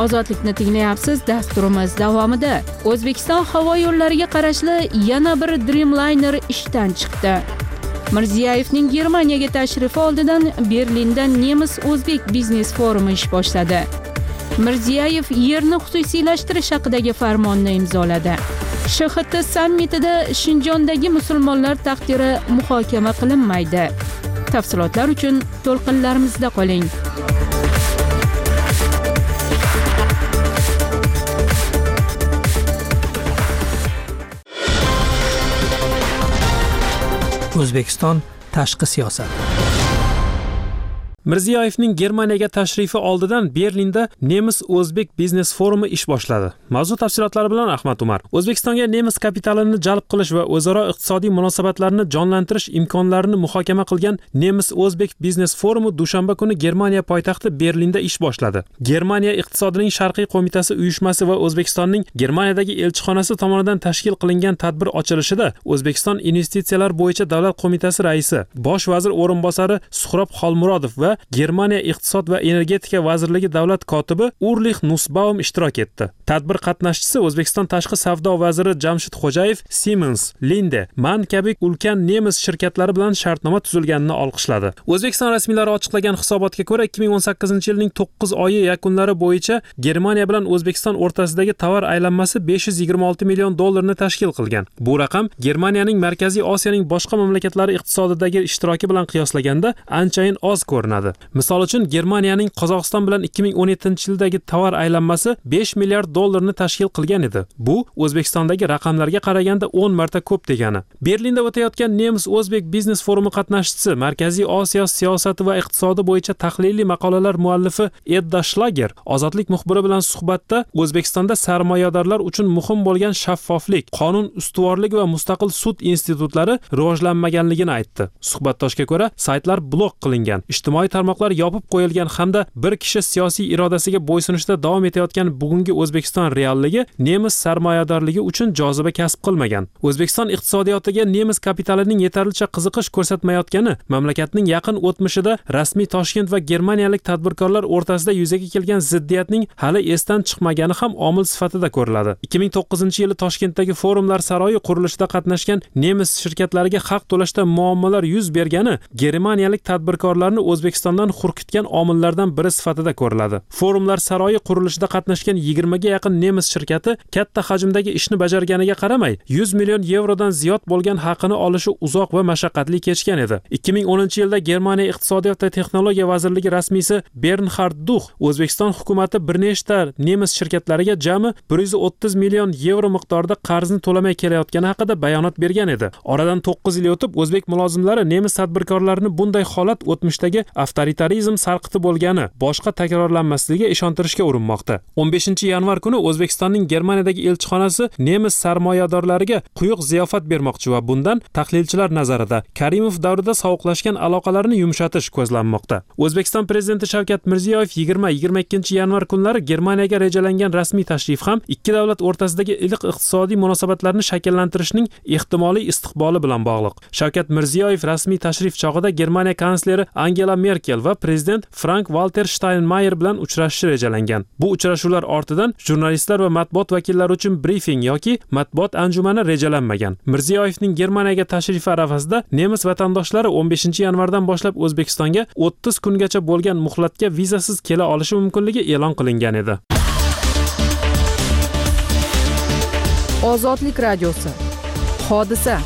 Ozodlikni tinglayapsiz. Dasturimiz davomida O'zbekiston havo yo'llariga qarashli yana bir Dreamliner ishdan chiqdi. Mirziyoyevning Germaniyaga tashrifi oldidan Berlinda nemis-o'zbek biznes forumi ish boshladi. Mirziyoyev yerni xususiylashtirish haqidagi farmonni imzoladi. SHT sammitida Shinjondagi musulmonlar taqdiri muhokama qilinmaydi. Tafsilotlar uchun to'lqinlarimizda qoling. O'zbekiston tashqi siyosat. Mirziyoyevning Germaniyaga tashrifi oldidan Berlinda nemis-o'zbek biznes forumi ish boshladi. Mavzu tafsilotlari bilan Ahmad Umar. O'zbekistonga nemis kapitalini jalb qilish va o'zaro iqtisodiy munosabatlarni jonlantirish imkonlarini muhokama qilgan nemis-o'zbek biznes forumi dushanba kuni Germaniya poytaxti Berlinda ish boshladi. Germaniya iqtisodining sharqiy qo'mitasi uyushmasi va O'zbekistonning Germaniyadagi elchixonasi tomonidan tashkil qilingan tadbir ochilishida O'zbekiston investitsiyalar bo'yicha davlat qo'mitasi raisi, bosh vazir o'rinbosari Suhrob Xolmurodov va Germaniya iqtisod va energetika vazirligi davlat kotibi Urlich Nussbaum ishtirok etdi. Tadbir qatnashchisi O'zbekiston tashqi savdo vaziri Jamshid Xo'jayev Siemens, Linde, MAN kabi ulkan nemis shirkatlari bilan shartnoma tuzilganini olqishladi. O'zbekiston rasmiylari ochiqlagan hisobotga ko'ra 2018-yilning 9 oyi yakunlari bo'yicha Germaniya bilan O'zbekiston o'rtasidagi tovar aylanmasi 526 million dollarni tashkil qilgan. Bu raqam Germaniyaning Markaziy Osiyoning boshqa mamlakatlari iqtisodidagi ishtiroki bilan qiyoslaganda anchayin oz ko'rinadi. Misol uchun Germaniyaning Qozog'iston bilan 2017-yildagi tovar aylanmasi 5 milliard dollarni tashkil qilgan edi. Bu O'zbekistondagi raqamlarga qaraganda 10 marta ko'p degani. Berlinda o'tayotgan nemis-o'zbek biznes forumi qatnashchisi, Markaziy Osiyo siyosati va iqtisodi bo'yicha tahliliy maqolalar muallifi Edda Schlager ozodlik muxbiri bilan suhbatda O'zbekistonda sarmoyadorlar uchun muhim bo'lgan shaffoflik, qonun ustuvorligi va mustaqil sud institutlari rivojlanmaganligini aytdi. Suhbatdoshga ko'ra, saytlar blok qilingan, ijtimoiy tarmoqlar yopib qo'yilgan hamda bir kishi siyosiy irodasiga bo'ysunishda davom etayotgan bugungi O'zbekiston realligi nemis sarmoyadorligi uchun joziba kasb qilmagan. O'zbekiston iqtisodiyotiga nemis kapitalining yetarlicha qiziqish ko'rsatmayotgani mamlakatning yaqin o'tmishida rasmiy Toshkent va germaniyalik tadbirkorlar o'rtasida yuzaga kelgan ziddiyatning hali esdan chiqmagani ham omil sifatida ko'riladi. 2009-yili Toshkentdagi forumlar saroyi qurilishida qatnashgan nemis shirkatlariga haq to'lashda muammolar yuz bergani germaniyalik tadbirkorlarni O'zbekistondan hurkitgan omillardan biri sifatida ko'riladi. Forumlar saroyi qurilishida qatnashgan 20 ga yaqin nemis shirkati katta hajmdagi ishni bajarganiga qaramay 100 million yevrodan ziyod bo'lgan haqini olishi uzoq va mashaqqatli kechgan edi. 2010-yilda Germaniya iqtisodiyot va texnologiya vazirligi rasmiysi Bernhard Duch O'zbekiston hukumatı bir nechta nemis shirkatlariga jami 130 million yevro miqdorida qarzni to'lamay kelayotgani haqida bayonot bergan edi. Oradan 9 yil o'tib O'zbek mulozimlari nemis tadbirkorlarini bunday holat o'tmishdagi avtoritarizm sarqiti bo'lgani boshqa takrorlanmasligiga ishontirishga urinmoqda. 15-yanvar kuni O'zbekistonning Germaniyadagi elchixonasi nemis sarmoyadorlariga quyuq ziyofat bermoqchi va bundan tahlilchilar nazarida Karimov davrida sovuqlashgan aloqalarni yumshatish ko'zlanmoqda. O'zbekiston prezidenti Shavkat Mirziyoyev 20-22-yanvar kunlari Germaniyaga rejalangan rasmiy tashrif ham ikki davlat o'rtasidagi iliq iqtisodiy munosabatlarni shakllantirishning ehtimoliy istiqboli bilan bog'liq. Shavkat Mirziyoyev rasmiy tashrif chog'ida Germaniya kansleri Angela Merkel va prezident Frank-Walter Steinmeier bilan uchrashishi rejalangan. Bu uchrashuvlar ortidan jurnalistlar va matbuot vakillari uchun brifing yoki matbuot anjumani rejalanmagan. Mirziyoyevning Germaniyaga tashrifi arafasida nemis vatandoshlari 15-yanvardan boshlab O'zbekistonga 30 kungacha bo'lgan muhlatga vizasiz kela olishi mumkinligi e'lon qilingan edi. Ozodlik radiosi. Hodisa.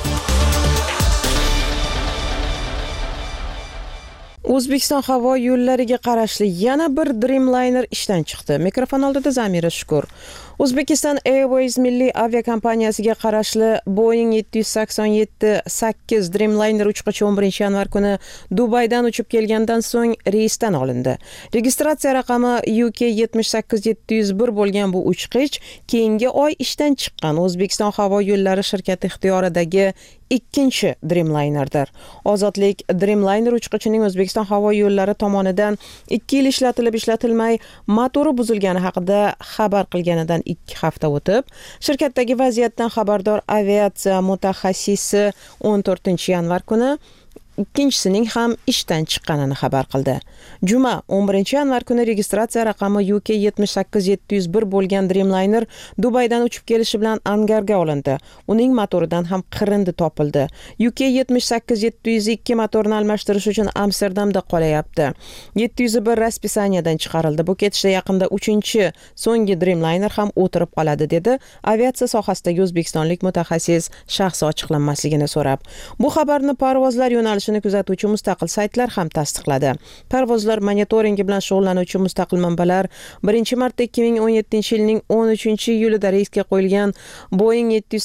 O'zbekiston havo yo'llariga qarashli yana bir Dreamliner ishdan chiqdi. Mikrofon oldida Zamira Shukur. Uzbekistan Airways milliy aviakompaniyasiga qarashli Boeing 787-8 Dreamliner uchqochi 11-yanvar kuni Dubaydan uchib kelgandan so'ng reysdan olindi. Registratsiya raqami UK 78701 bo'lgan bu uchqich keyingi oy ishdan chiqqan O'zbekiston havo yo'llari shirkati ixtiyoridagi ikkinchi Dreamlinerdir. Ozodlik Dreamliner uchqichining O'zbekiston havo yo'llari tomonidan 2 yil ishlatilmay motori buzilgani haqida xabar qilganidan 2 hafta o'tib, shirkatdagi vaziyatdan xabardor aviatsiya mutaxassisi 14-yanvar kuni ikkinchisining ham ishdan chiqqanini xabar qildi. Juma 11-yanvar kuni registratsiya raqami UK 78701 bo'lgan Dreamliner Dubaydan uchib kelishi bilan angarga olindi. Uning motoridan ham qirindi topildi. UK 78702 motorni almashtirish uchun Amsterdamda qolayapti. 701 raspисаниyadan chiqarildi. Bu ketishda yaqinda 3-chi so'nggi Dreamliner ham o'tirib qoladi, dedi aviatsiya sohasidagi o'zbekistonlik mutaxassis shaxsi ochiqlanmasligini so'rab. Bu xabarni parvozlar yo'nalishini kuzatuvchi mustaqil saytlar ham tasdiqladi. Parvozlar monitoringi bilan shug'ullanuvchi mustaqil manbalar 1-marta 2017-yilning 13-iyulida reysga qo'yilgan Boeing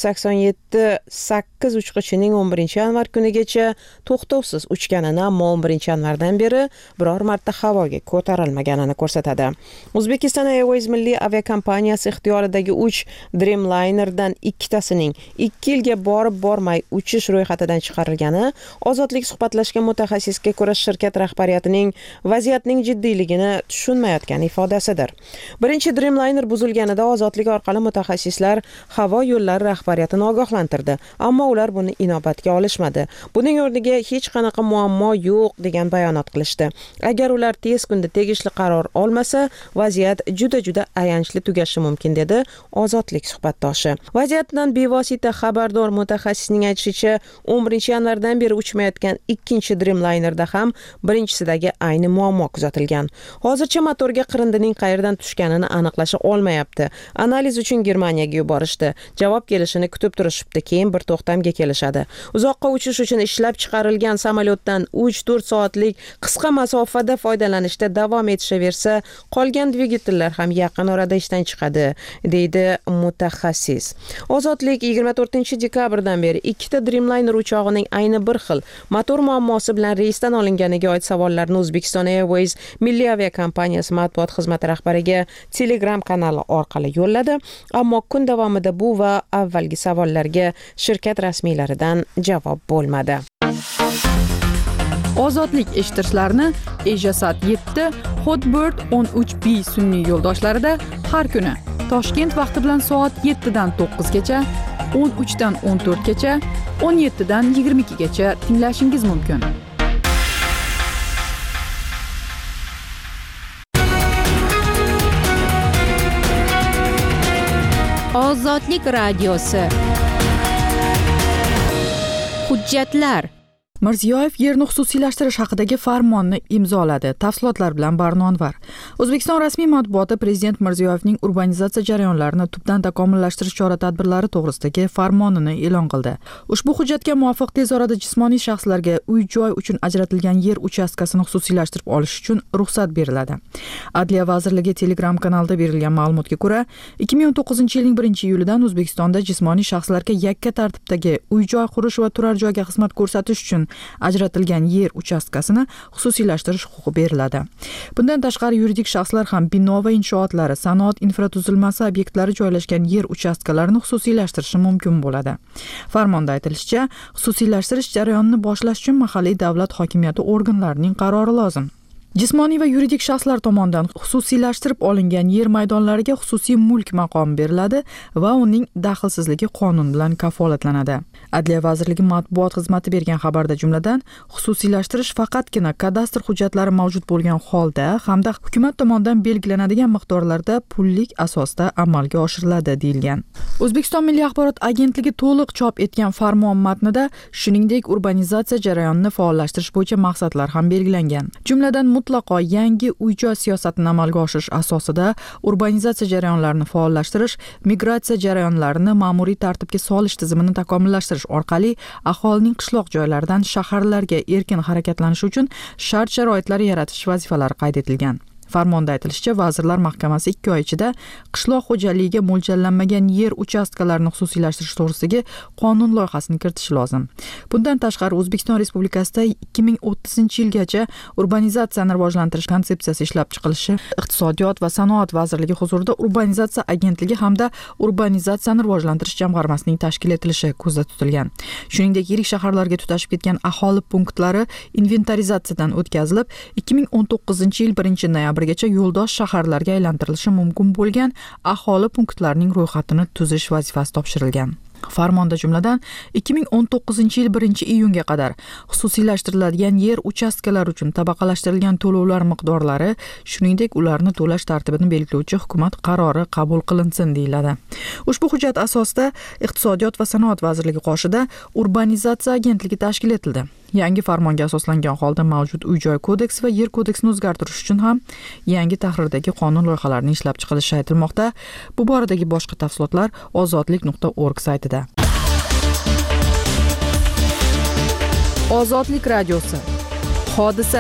787-8 uchqichining 11-yanvar kunigacha to'xtovsiz uchganini, ammo 11-yanvardan beri biror marta havoga ko'tarilmaganini ko'rsatadi. Uzbekistan Airways milliy aviakompaniyasi ixtiyoridagi 3 Dreamlinerdan ikkitasining 2 yilga borib-bormay uchish ro'yxatidan chiqarilgani Ozodlik suhbatlashgan mutaxassisga ko'ra shirkat rahbariyatining vaziyatning jiddiyligini tushunmayotgani ifodasidir. Birinchi Dreamliner buzilganida Ozodlik orqali mutaxassislar havo yo'llari rahbariyatini ogohlantirdi, ammo ular buni inobatga olishmadi. Buning o'rniga hech qanaqa muammo yo'q degan bayonot qilishdi. Agar ular tez kunda tegishli qaror olmasa, vaziyat juda ayanchli tugashi mumkin, dedi Ozodlik suhbatdoshi. Vaziyatdan bevosita xabardor mutaxassisning aytishicha, 11-yanvardan beri uchmayotgan ikkinchi Dreamlinerda ham birinchisidagi ayni muammo kuzatilgan. Hozircha motorga qirindining qayerdan tushganini aniqlasha olmayapti. Analiz uchun Germaniyaga yuborishdi. Javob kelishini kutib turishibdi, keyin bir to'xtamga kelishadi. Uzoqqa uchish uchun ishlab chiqarilgan samolyotdan 3-4 soatlik qisqa masofada foydalanishda davom etishaversa, qolgan dvigatellar ham yaqin orada ishdan chiqadi, deydi mutaxassis. Ozodlik 24-dekabrdan beri ikkita Dreamliner uchog'ining ayni bir xil motor muammosi bilan reysdan olinganiga oid savollarni Uzbekistan Airways milliy aviakompaniyasi matbuot xizmati rahbariga Telegram kanali orqali yo'lladi, ammo kun davomida bu va avvalgi savollarga shirkat rasmiylaridan javob bo'lmadi. Ozodlik eshittirishlarni Ejasat 7, Hotbird 13B sun'iy yo'ldoshlarida har kuni Toshkent vaqti bilan soat 7 dan 9 gacha, 13 dan 14 gacha, 17 dan 22 gacha tinglashingiz mumkin. Ozodlik radiosi. Hujjatlar. Mirziyoyev yerni xususiylashtirish haqidagi farmonni imzoladi. Tafsilotlar bilan Barno Anvar. O'zbekiston rasmiy matbuoti Prezident Mirziyoyevning urbanizatsiya jarayonlarini tubdan takomillashtirish chora-tadbirlari to'g'risidagi farmonini e'lon qildi. Ushbu hujjatga muvofiq tez orada jismoniy shaxslarga uy-joy uchun ajratilgan yer uchastkasini xususiylashtirib olish uchun ruxsat beriladi. Adliya vazirligi Telegram kanalida berilgan ma'lumotga ko'ra, 2019-yilning 1-iyulidan O'zbekistonda jismoniy shaxslarga yakka tartibdagi uy-joy qurish va turar joyga xizmat ko'rsatish uchun ajratilgan yer uchastkasini xususiylashtirish huquqi beriladi. Bundan tashqari yuridik shaxslar ham bino va inshootlari, sanoat infratuzilmasi obyektlari joylashgan yer uchastkalarini xususiylashtirishi mumkin bo'ladi. Farmonda aytilishicha, xususiylashtirish jarayonini boshlash uchun mahalliy davlat hokimiyati organlarining qarori lozim. Jismoniy va yuridik shaxslar tomonidan xususiylashtirib olingan yer maydonlariga xususiy mulk maqomi beriladi va uning daxlsizligi qonun bilan kafolatlanadi. Adliya vazirligi matbuot xizmati bergan xabarda jumladan xususiylashtirish faqatgina kadastr hujjatlari mavjud bo'lgan holda hamda hukumat tomonidan belgilanadigan miqdorlarda pullik asosda amalga oshiriladi deyilgan. O'zbekiston Milliy axborot agentligi to'liq chop etgan farmon matnida shuningdek urbanizatsiya jarayonini faollashtirish bo'yicha maqsadlar ham belgilangan. Jumladan mutlaqo yangi uy-joy siyosatini amalga oshirish asosida urbanizatsiya jarayonlarini faollashtirish, migratsiya jarayonlarini ma'muriy tartibga solish tizimini takomillashtirish orqali aholining qishloq joylaridan shaharlarga erkin harakatlanishi uchun shart-sharoitlar yaratish vazifalari qayd etilgan. Farmonda aytilishicha, Vazirlar Mahkamasi 2 oy ichida qishloq xo'jaligiga mo'ljallanmagan yer uchastkalarini xususiylashtirish to'g'risidagi qonun loyihasini kiritishi lozim. Bundan tashqari O'zbekiston Respublikasida 2030-yilgacha urbanizatsiyani rivojlantirish konsepsiyasi ishlab chiqilishi, Iqtisodiyot va sanoat vazirligi huzurida urbanizatsiya agentligi hamda urbanizatsiyani rivojlantirish jamg'armasining tashkil etilishi ko'zda tutilgan. Shuningdek, yirik shaharlarga tutashib ketgan aholi punktlari inventarizatsiyadan o'tkazilib, 2019-yil 1-noyabrgacha yo'ldosh shaharlarga aylantirilishi mumkin bo'lgan aholi punktlarining ro'yxatini tuzish vazifasi topshirilgan. Farmonda jumladan 2019-yil 1-iyunga qadar xususiylashtiriladigan yer uchastkalari uchun tabaqalashtirilgan to'lovlar miqdorlari, shuningdek ularni to'lash tartibini belgilovchi hukumat qarori qabul qilinsin deyiladi. Ushbu hujjat asosida Iqtisodiyot va sanoat vazirligi qoshida Urbanizatsiya agentligi tashkil etildi. Yangi farmonga asoslangan holda mavjud uy-joy kodeksi va yer kodeksini o'zgartirish uchun ham yangi tahrirdagi qonun loyihalarini ishlab chiqilishi aytilmoqda. Bu boradagi boshqa tafsilotlar ozodlik.org saytida. Ozodlik radiosi. Hodisa.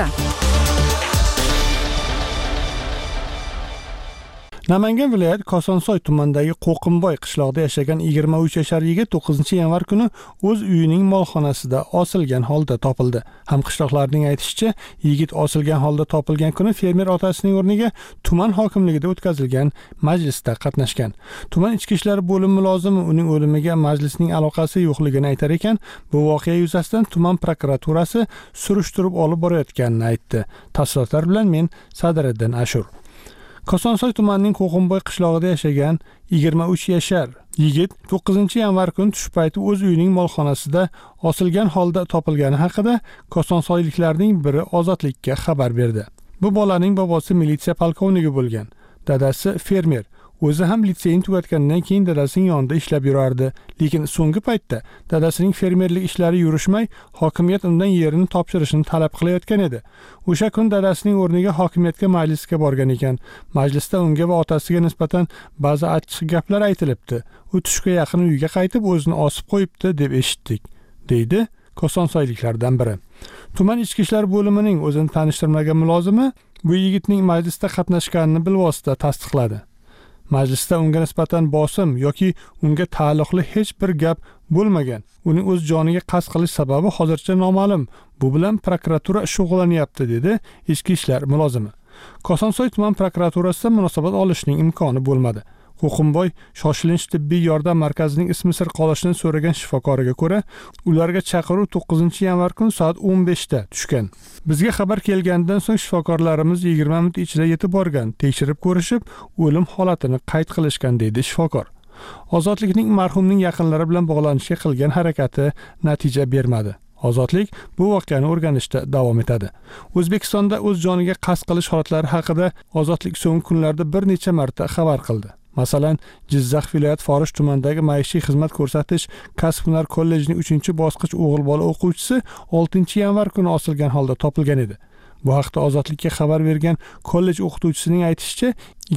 Namangan viloyat Kosonsoy tumanidagi Qo'qimboy qishlog'ida yashagan 23 yashar yigit 9-yanvar kuni o'z uyining molxonasida osilgan holda topildi. Hamqishloqlarning aytishicha, yigit osilgan holda topilgan kuni fermer otasining o'rniga tuman hokimligida o'tkazilgan majlisda qatnashgan. Tuman ichki ishlar bo'limi mulozimi uning o'limiga majlisning aloqasi yo'qligini aytar ekan, bu voqea yuzasidan tuman prokuraturasi surishtirib olib borayotganini aytdi. Tafsilotlar bilan men Sadiriddin Ashur. Kosonsoy tumanining Qo'qimboy qishlog'ida yashagan 23 yashar yigit 9-yanvar kuni tush payti o'z uyining molxonasida osilgan holda topilgani haqida kosonsoyliklarning biri Ozodlikka xabar berdi. Bu bolaning bobosi militsiya polkovnigi bo'lgan, dadasi fermer. O'zi ham litseyni tugatgandan keyin dadasining yonida ishlab yurardi, lekin so'nggi paytda dadasining fermerlik ishlari yurishmay, hokimiyat undan yerini topshirishni talab qilayotgan edi. O'sha kun dadasining o'rniga hokimiyatga majlisga borgan ekan. Majlisda unga va otasiga nisbatan ba'zi achchiq gaplar aytilibdi. U tushga yaqin uyga qaytib o'zini osib qo'yibdi deb eshitdik, deydi Kosonsoyliklardan biri. Tuman ichki ishlar bo'limining o'zini tanishtirmagan mulozimi bu yigitning majlisda qatnashganini bilvosita tasdiqladi. Majlisda unga nisbatan bosim yoki unga taalluqli hech bir gap bo'lmagan. Uning o'z joniga qasd qilish sababi hozircha noma'lum. Bu bilan prokuratura shug'ullanyapti, dedi ichki ishlar mulozimi. Kosonsoy tuman prokuraturasida munosabat olishning imkoni bo'lmadi. Qo'qimboy shoshilinch tibbiy yordam markazining ismi sir qolishini so'ragan shifokoriga ko'ra, ularga chaqiruv 9-yanvar kuni soat 15 da tushgan. Bizga xabar kelganidan so'ng shifokorlarimiz 20 minut ichida yetib borgan, tekshirib ko'rishib, o'lim holatini qayd qilishgan, deydi shifokor. Ozodlikning marhumning yaqinlari bilan bog'lanishga qilgan harakati natija bermadi. Ozodlik bu voqeani o'rganishda davom etadi. O'zbekistonda o'z joniga qasd qilish holatlari haqida Ozodlik so'nggi kunlarda bir necha marta xabar qildi. Masalan, Jizzax viloyat Forish tumanidagi maishiy xizmat ko'rsatish kasb-hunar kollejining 3-bosqich o'g'il bola o'quvchisi 6-yanvar kuni osilgan holda topilgan edi. Bu haqda Ozodlikka xabar bergan kollej o'qituvchisining aytishicha,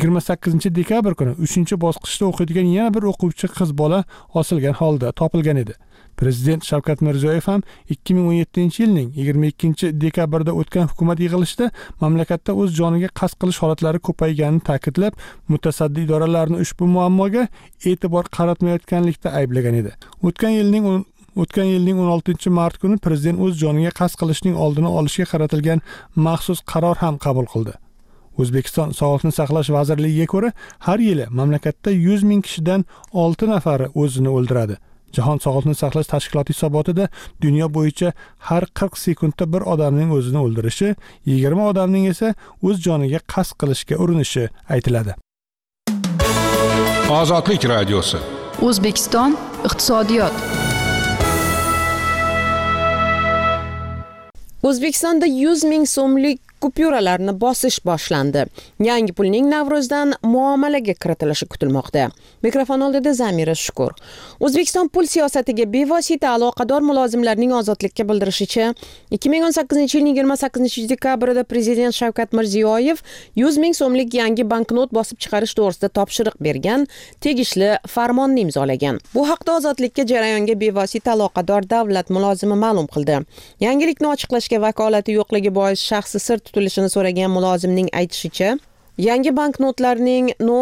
28-dekabr kuni 3-bosqichda o'qiydigan yana bir o'quvchi qiz bola osilgan holda topilgan edi. Prezident Shavkat Mirziyoyev ham 2017-yilning 22-dekabrda o'tgan hukumat yig'ilishida mamlakatda o'z joniga qasd qilish holatlari ko'payganini ta'kidlab, mutasaddi idoralarni ushbu muammoga e'tibor qaratmayotganlikda ayblagan edi. O'tgan yilning 16-mart kuni prezident o'z joniga qasd qilishning oldini olishga qaratilgan maxsus qaror ham qabul qildi. O'zbekiston Sog'liqni saqlash vazirligiga ko'ra, har yili mamlakatda 100 ming kishidan 6 nafari o'zini o'ldiradi. Jahon Sog'liqni saqlash tashkiloti hisobotida dunyo bo'yicha har 40 sekundda bir odamning o'zini o'ldirishi, 20 odamning esa o'z joniga qasd qilishga urinishi aytiladi. Ozodlik radiosi. O'zbekiston iqtisodiyot. O'zbekistonda 100 ming so'mlik kupyuralarni bosish boshlandi. Yangi pulning Navro'zdan muomalaga kiritilishi kutilmoqda. Mikrofon oldida Zamira Shukur. O'zbekiston pul siyosatiga bevosita aloqador mulozimlarning Ozodlikka bildirishicha, 2018-yilning 28-dekabrida prezident Shavkat Mirziyoyev 100 ming so'mlik yangi banknot bosib chiqarish to'g'risida topshiriq bergan, tegishli farmonni imzolagan. Bu haqda Ozodlikka jarayonga bevosita aloqador davlat mulozimi ma'lum qildi. Yangilikni ochiqlashga vakolati yo'qligi bois shaxsi sir tutilishini so'ragan mulozimning aytishicha, yangi banknotlarning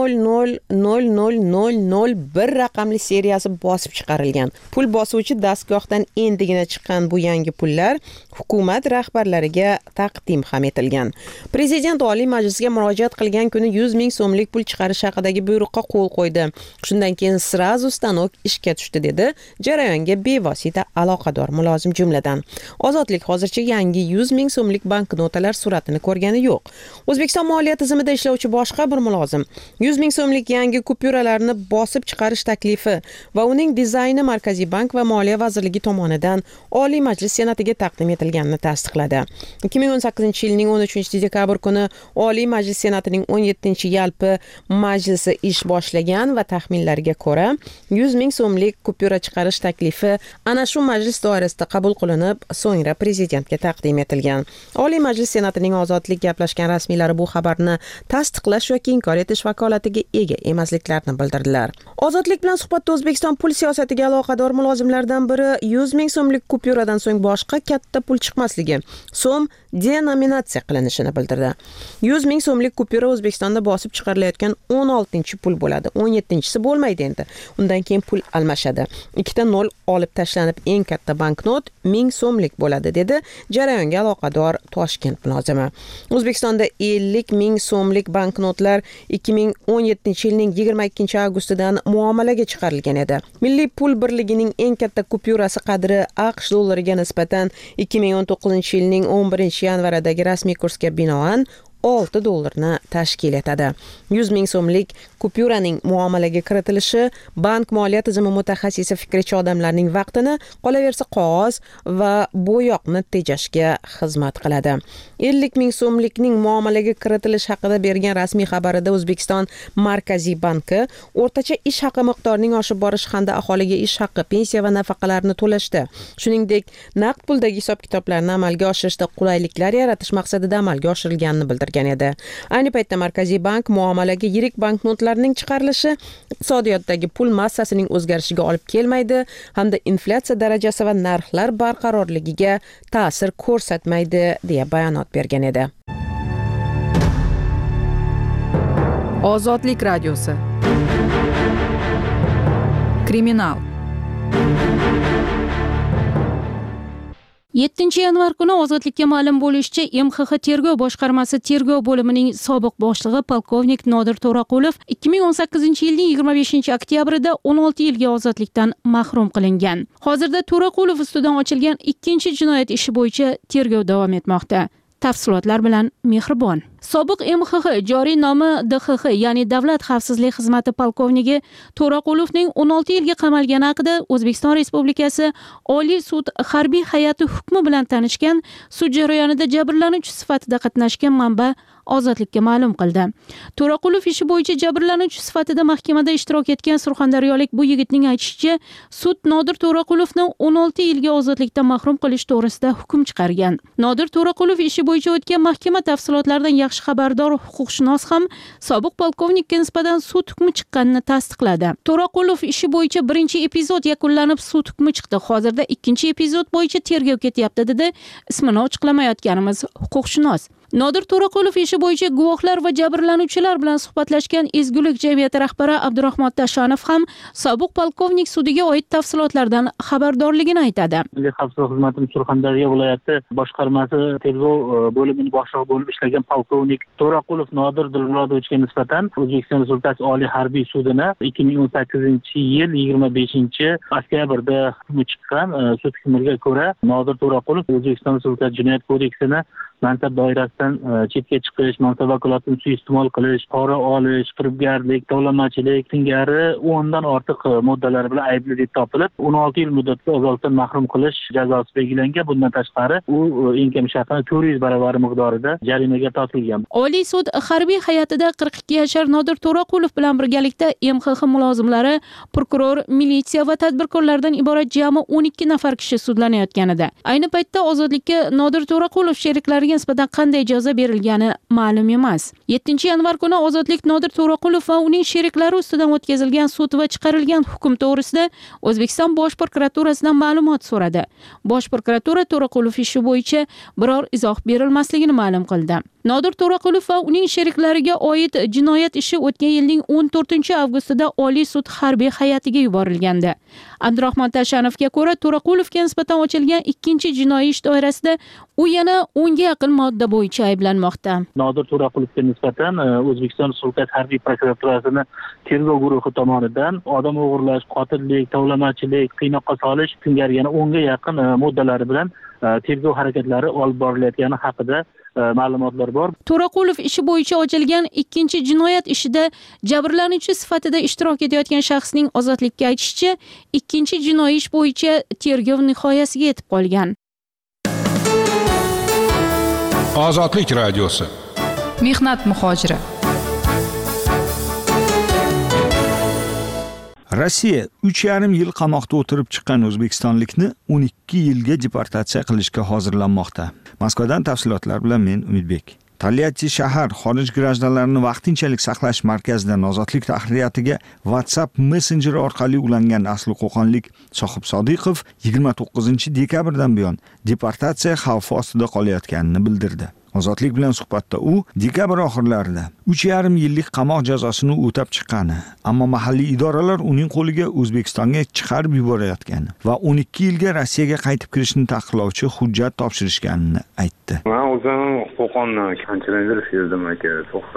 000001 raqamli seriyasi bosib chiqarilgan. Pul bosuvchi dastgohdan endigina chiqqan bu yangi pullar hukumat rahbarlariga taqdim ham etilgan. Prezident Oliy Majlisga murojaat qilgan kuni 100 ming so'mlik pul chiqarish haqidagi buyruqqa qo'l qo'ydi. Shundan keyin srazu stanok ishga tushdi, dedi jarayonga bevosita aloqador mulozim jumladan. Ozodlik hozircha yangi 100 ming so'mlik banknotalar suratini ko'rgani yo'q. O'zbekiston moliya tizimida ishlovchi boshqa bir mulozim 100 ming so'mlik yangi kupyuralarni bosib chiqarish taklifi va uning dizayni Markaziy bank va Moliya vazirligi tomonidan Oliy Majlis Senatiga taqdim etilganini tasdiqladi. 2018-yilning 13-dekabr kuni Oliy Majlis Senatining 17-yalpi majlisi ish boshlagan va taxminlarga ko'ra 100 ming so'mlik kupyura chiqarish taklifi ana shu majlis doirasida qabul qilinib, so'ngra prezidentga taqdim etilgan. Oliy Majlis Senatining ozodlik gaplashgan rasmiylari bu xabarni tasdiqlash yoki inkor etish vakolatiga ega emasliklarini bildirdilar. Ozodlik bilan suhbatda O'zbekiston pul siyosatiga aloqador mulozimlardan biri 100 ming so'mlik kupyuradan so'ng boshqa katta pul chiqmasligi, so'm denominatsiya qilinishini bildirdi. 100 ming so'mlik kupyura O'zbekistonda bosib chiqarilayotgan 16-pul bo'ladi. 17-si bo'lmaydi endi. Undan keyin pul almashadi. Ikkita nol olib tashlanib eng katta banknot 1000 so'mlik bo'ladi, dedi jarayonga aloqador Toshkent mulozimi. O'zbekistonda 50 ming so'mlik banknotlar 2017-yilning 22-avgustidan muomalaga chiqarilgan edi. Milliy pul birligining eng katta kupyurasi qadri AQSh dollariga nisbatan 2019-yilning 11-yanvaridagi rasmiy kursga binoan $6 tashkil etadi. 100 ming so'mlik kupyuraning muomalaga kiritilishi bank moliya tizimi mutaxassisi fikricha odamlarning vaqtini, qolaversa qog'oz va bo'yoqni tejashga xizmat qiladi. 50 ming so'mlikning muomalaga kiritilishi haqida bergan rasmiy xabarida O'zbekiston Markaziy banki o'rtacha ish haqi miqdorining oshib borishi hamda aholiga ish haqi, pensiya va nafaqalarni to'lashda, shuningdek naqd puldagi hisob-kitoblarni amalga oshirishda qulayliklar yaratish maqsadida amalga oshirilganini bildirgan edi. Ayni paytda Markaziy bank muomalaga yirik banknotlarning chiqarilishi iqtisodiyotdagi pul massasining o'zgarishiga olib kelmaydi hamda inflyatsiya darajasi va narxlar barqarorligiga ta'sir ko'rsatmaydi deya bayonot bergan edi. Ozodlik radiosi. Kriminal. 7-yanvar kuni Ozodlikka ma'lum bo'lishicha, MXX tergov boshqarmasi tergov bo'limining sobiq boshlig'i polkovnik Nodir To'raqulov 2018-yilning 25-oktyabrida 16 yilga ozodlikdan mahrum qilingan. Hozirda To'raqulov ustidan ochilgan ikkinchi jinoyat ishi bo'yicha tergov davom etmoqda. Tafsilotlar bilan Mehribon. Sobiq MXX joriy nomi DXX, ya'ni Davlat xavfsizlik xizmati polkovnigi To'raqulovning 16 yilga qamalgani haqida O'zbekiston Respublikasi Oliy sud harbiy hay'ati hukmi bilan tanishgan sud jarayonida jabrlanuvchi sifatida qatnashgan manba Ozodlikka ma'lum qildi. To'raqulov ishi bo'yicha jabrlanuvchi sifatida mahkamada ishtirok etgan surxondaryolik bu yigitning aytishicha, sud Nodir To'raqulovni 16 yilga ozodlikdan mahrum qilish to'g'risida hukm chiqargan. Nodir To'raqulov ishi bo'yicha o'tgan mahkama tafsilotlaridan yaxshi xabardor huquqshunos ham sobiq polkovnikka nisbatan sud hukmi chiqqanini tasdiqladi. To'raqulov ishi bo'yicha birinchi epizod yakunlanib sud hukmi chiqdi. Hozirda ikkinchi epizod bo'yicha tergov ketyapti, dedi ismini ochiqlamayotganimiz huquqshunos. Nodir To'raqulov ishi bo'yicha guvohlar va jabrlanuvchilar bilan suhbatlashgan Ezgulik jamiyati rahbari Abdurahmon Tashanov ham sobiq polkovnik sudiga oid tafsilotlardan xabardorligini aytadi. Milliy xavfsizlik xizmatining Surxondaryo viloyati boshqarmasi tergov bo'limining boshlig'i bo'lib ishlagan polkovnik To'raqulov Nodir Dilmurodovichga nisbatan O'zbekiston Respublikasi Oliy harbiy sudini 2018-yil 25-oktyabrda hukmi chiqqan. Sud hukmiga ko'ra Nodir To'raqulov O'zbekiston Respublikasi Jinoyat kodeksini mansab doirasidan chetga chiqish, mansab vakolatini suiiste'mol qilish, pora olish, firibgarlik, tovlamachilik singari 10 dan ortiq moddalar bilan aybli deb topilib, 16 yil muddatga ozodlikdan mahrum qilish jazosi belgilangan. Bundan tashqari, u eng kam shartli 400 baravari miqdorida jarimaga tortilgan. Oliy sud harbiy hay'atida 42 yashar Nodir To'raqulov bilan birgalikda MXX mulozimlari, prokuror, militsiya va tadbirkorlardan iborat jami 12 nafar kishi sudlanayotgan edi. Ayni paytda ozodlikka Nodir To'raqulov sheriklari nisbatan qanday jazo berilgani ma'lum emas. 7-yanvar kuni ozodlik Nodir To'raqulov va uning sheriklari ustidan o'tkazilgan sud va chiqarilgan hukm to'g'risida O'zbekiston Bosh prokuraturasidan ma'lumot so'radi. Bosh prokuratura To'raqulov ishi bo'yicha biror izoh berilmasligini ma'lum qildi. Nodir To'raqulov va uning sheriklariga oid jinoyat ishi o'tgan yilning 14-avgustida Oliy sud harbiy hay'atiga yuborilgandi. Abdurahmon Tashanovga ko'ra, To'raqulovga nisbatan ochilgan ikkinchi jinoiy ish doirasida u yana 10 ga yaqin modda bo'yicha ayblanmoqda. Nodir To'raqulovga nisbatan O'zbekiston Respublikasi harbiy prokuraturasining tergov guruhi tomonidan odam o'g'irlash, qotillik, tovlamachilik, qiynoqqa solish singari yana 10 ga yaqin moddalari bilan tergov harakatlari olib borilayotgani haqida ma'lumotlar bor. To'raqulov ishi bo'yicha ochilgan ikkinchi jinoyat ishida jabrlanuvchi sifatida ishtirok etayotgan shaxsning ozodlikka aytishicha, ikkinchi jinoiy ish bo'yicha tergov nihoyasiga yetib qolgan. Ozodlik radiosi. Mehnat muhojiri. Rossiya 3,5 yil qamoqda o'tirib chiqqan o'zbekistonlikni 12 yilga deportatsiya qilishga hozirlanmoqda. Moskvadan tafsilotlar bilan men Umidbek. Tolyatti shahar xorij grajdanlarini vaqtinchalik saqlash markazidan ozodlik tahririyatiga WhatsApp messenjeri orqali ulangan asli qo'qonlik Sohib Sodiqov 29-dekabrdan buyon deportatsiya xavfi ostida qolayotganini bildirdi. Ozodlik bilan suhbatda u dekabr oxirlarida 3,5 yillik qamoq jazosini o'tab chiqqani, ammo mahalliy idoralar uning qo'liga O'zbekistonga chiqarib yuborayotgani va 12 yilga Rossiyaga qaytib kirishni taqiqlovchi hujjat topshirishganini aytdi. Men o'zim Qo'qondan qanchalardir shu yerda aka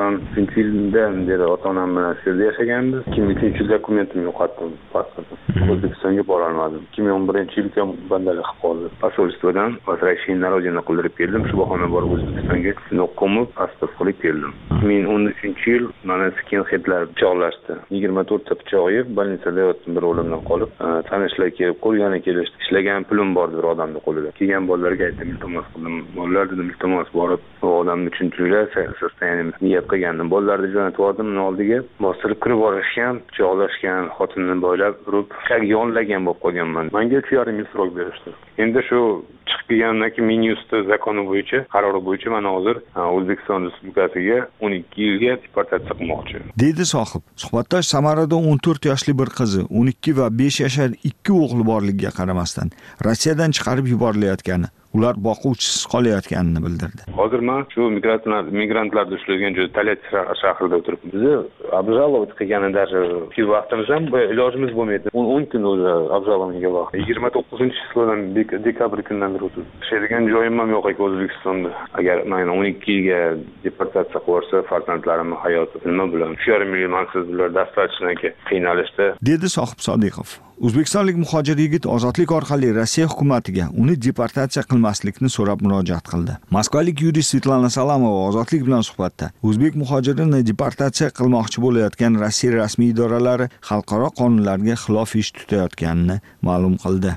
90-yilda dedi ota-onam bilan shu yerda yashaganmiz. 2003 yilda dokumentim yo'qotdim, pasportim. O'zbekistonga bora olmadim. 2011-yilda bandalik qilib qoldi. Посольствоdan возвращение народина qildirib keldim. Shu bahona borib O'zbekistonga o'qib, pasport qilib keldim. 2013-yil mana skinheadlar pichoqlashdi. 24 ta pichoq yeb, больницада yotdim bir o'limdan qolib. Tanishlar kelib, qo'ygani kelishdi. Ishlagan pulim bor bir odamning qo'lida. Kelgan bolalarga aytdim, iltimos qildim. Bolalar dedim, iltimos borib, u odamni tushuntiringlar, sostoyaniyni niyat qilgandim. Bolalarni jo'natib yubordim, oldiga bostirib kirib borishgan, pichoqlashgan, xotinini boylab urib, yonlagan bo'lib qolganman. Menga 3,5 yil srok berishdi. Endi shu chiqib kelgandan keyin Minusda zakoni bo'yicha, qarori bo'yicha mana hozir O'zbekiston Respublikasiga 12 yilga deportatsiya qilmoqchi. Dedi Sohib. Suhbatdosh Samarada 14 yoshli bir qizi, 12 va 5 yashar 2 o'g'li borligiga qaramasdan Rossiyadan chiqarib yuborilayotgani, ular boquvchisiz qolayotganini bildirdi. Hozir men shu migrantlarni ushlagan joy Tolyatti shahrida o'tiribman. Bizni обжаловать qilgani даже shu vaqtimiz ham ilojimiz bo'lmaydi. 10 kun o'zi обжалованиеga vaqt. 29-chisidan dekabr kundan beri o'tib. Yashaydigan joyim ham yo'q ekan O'zbekistonda. Agar men 12 yilga deportatsiya qilsa, farzandlarimni hayoti nima bilan? 3,5 yil mansiz bular dastlabki qiynalishdi. Dedi Sohib Sodiqov. O'zbekistonlik muhojir yigit ozodlik orqali Rossiya hukumatiga uni deportatsiya qilmaslikni so'rab murojaat qildi. Moskvalik yurist Svetlana Salamova ozodlik bilan suhbatda o'zbek muhojirini deportatsiya qilmoqchi bo'layotgan Rossiya rasmiy idoralari xalqaro qonunlarga xilof ish tutayotganini ma'lum qildi.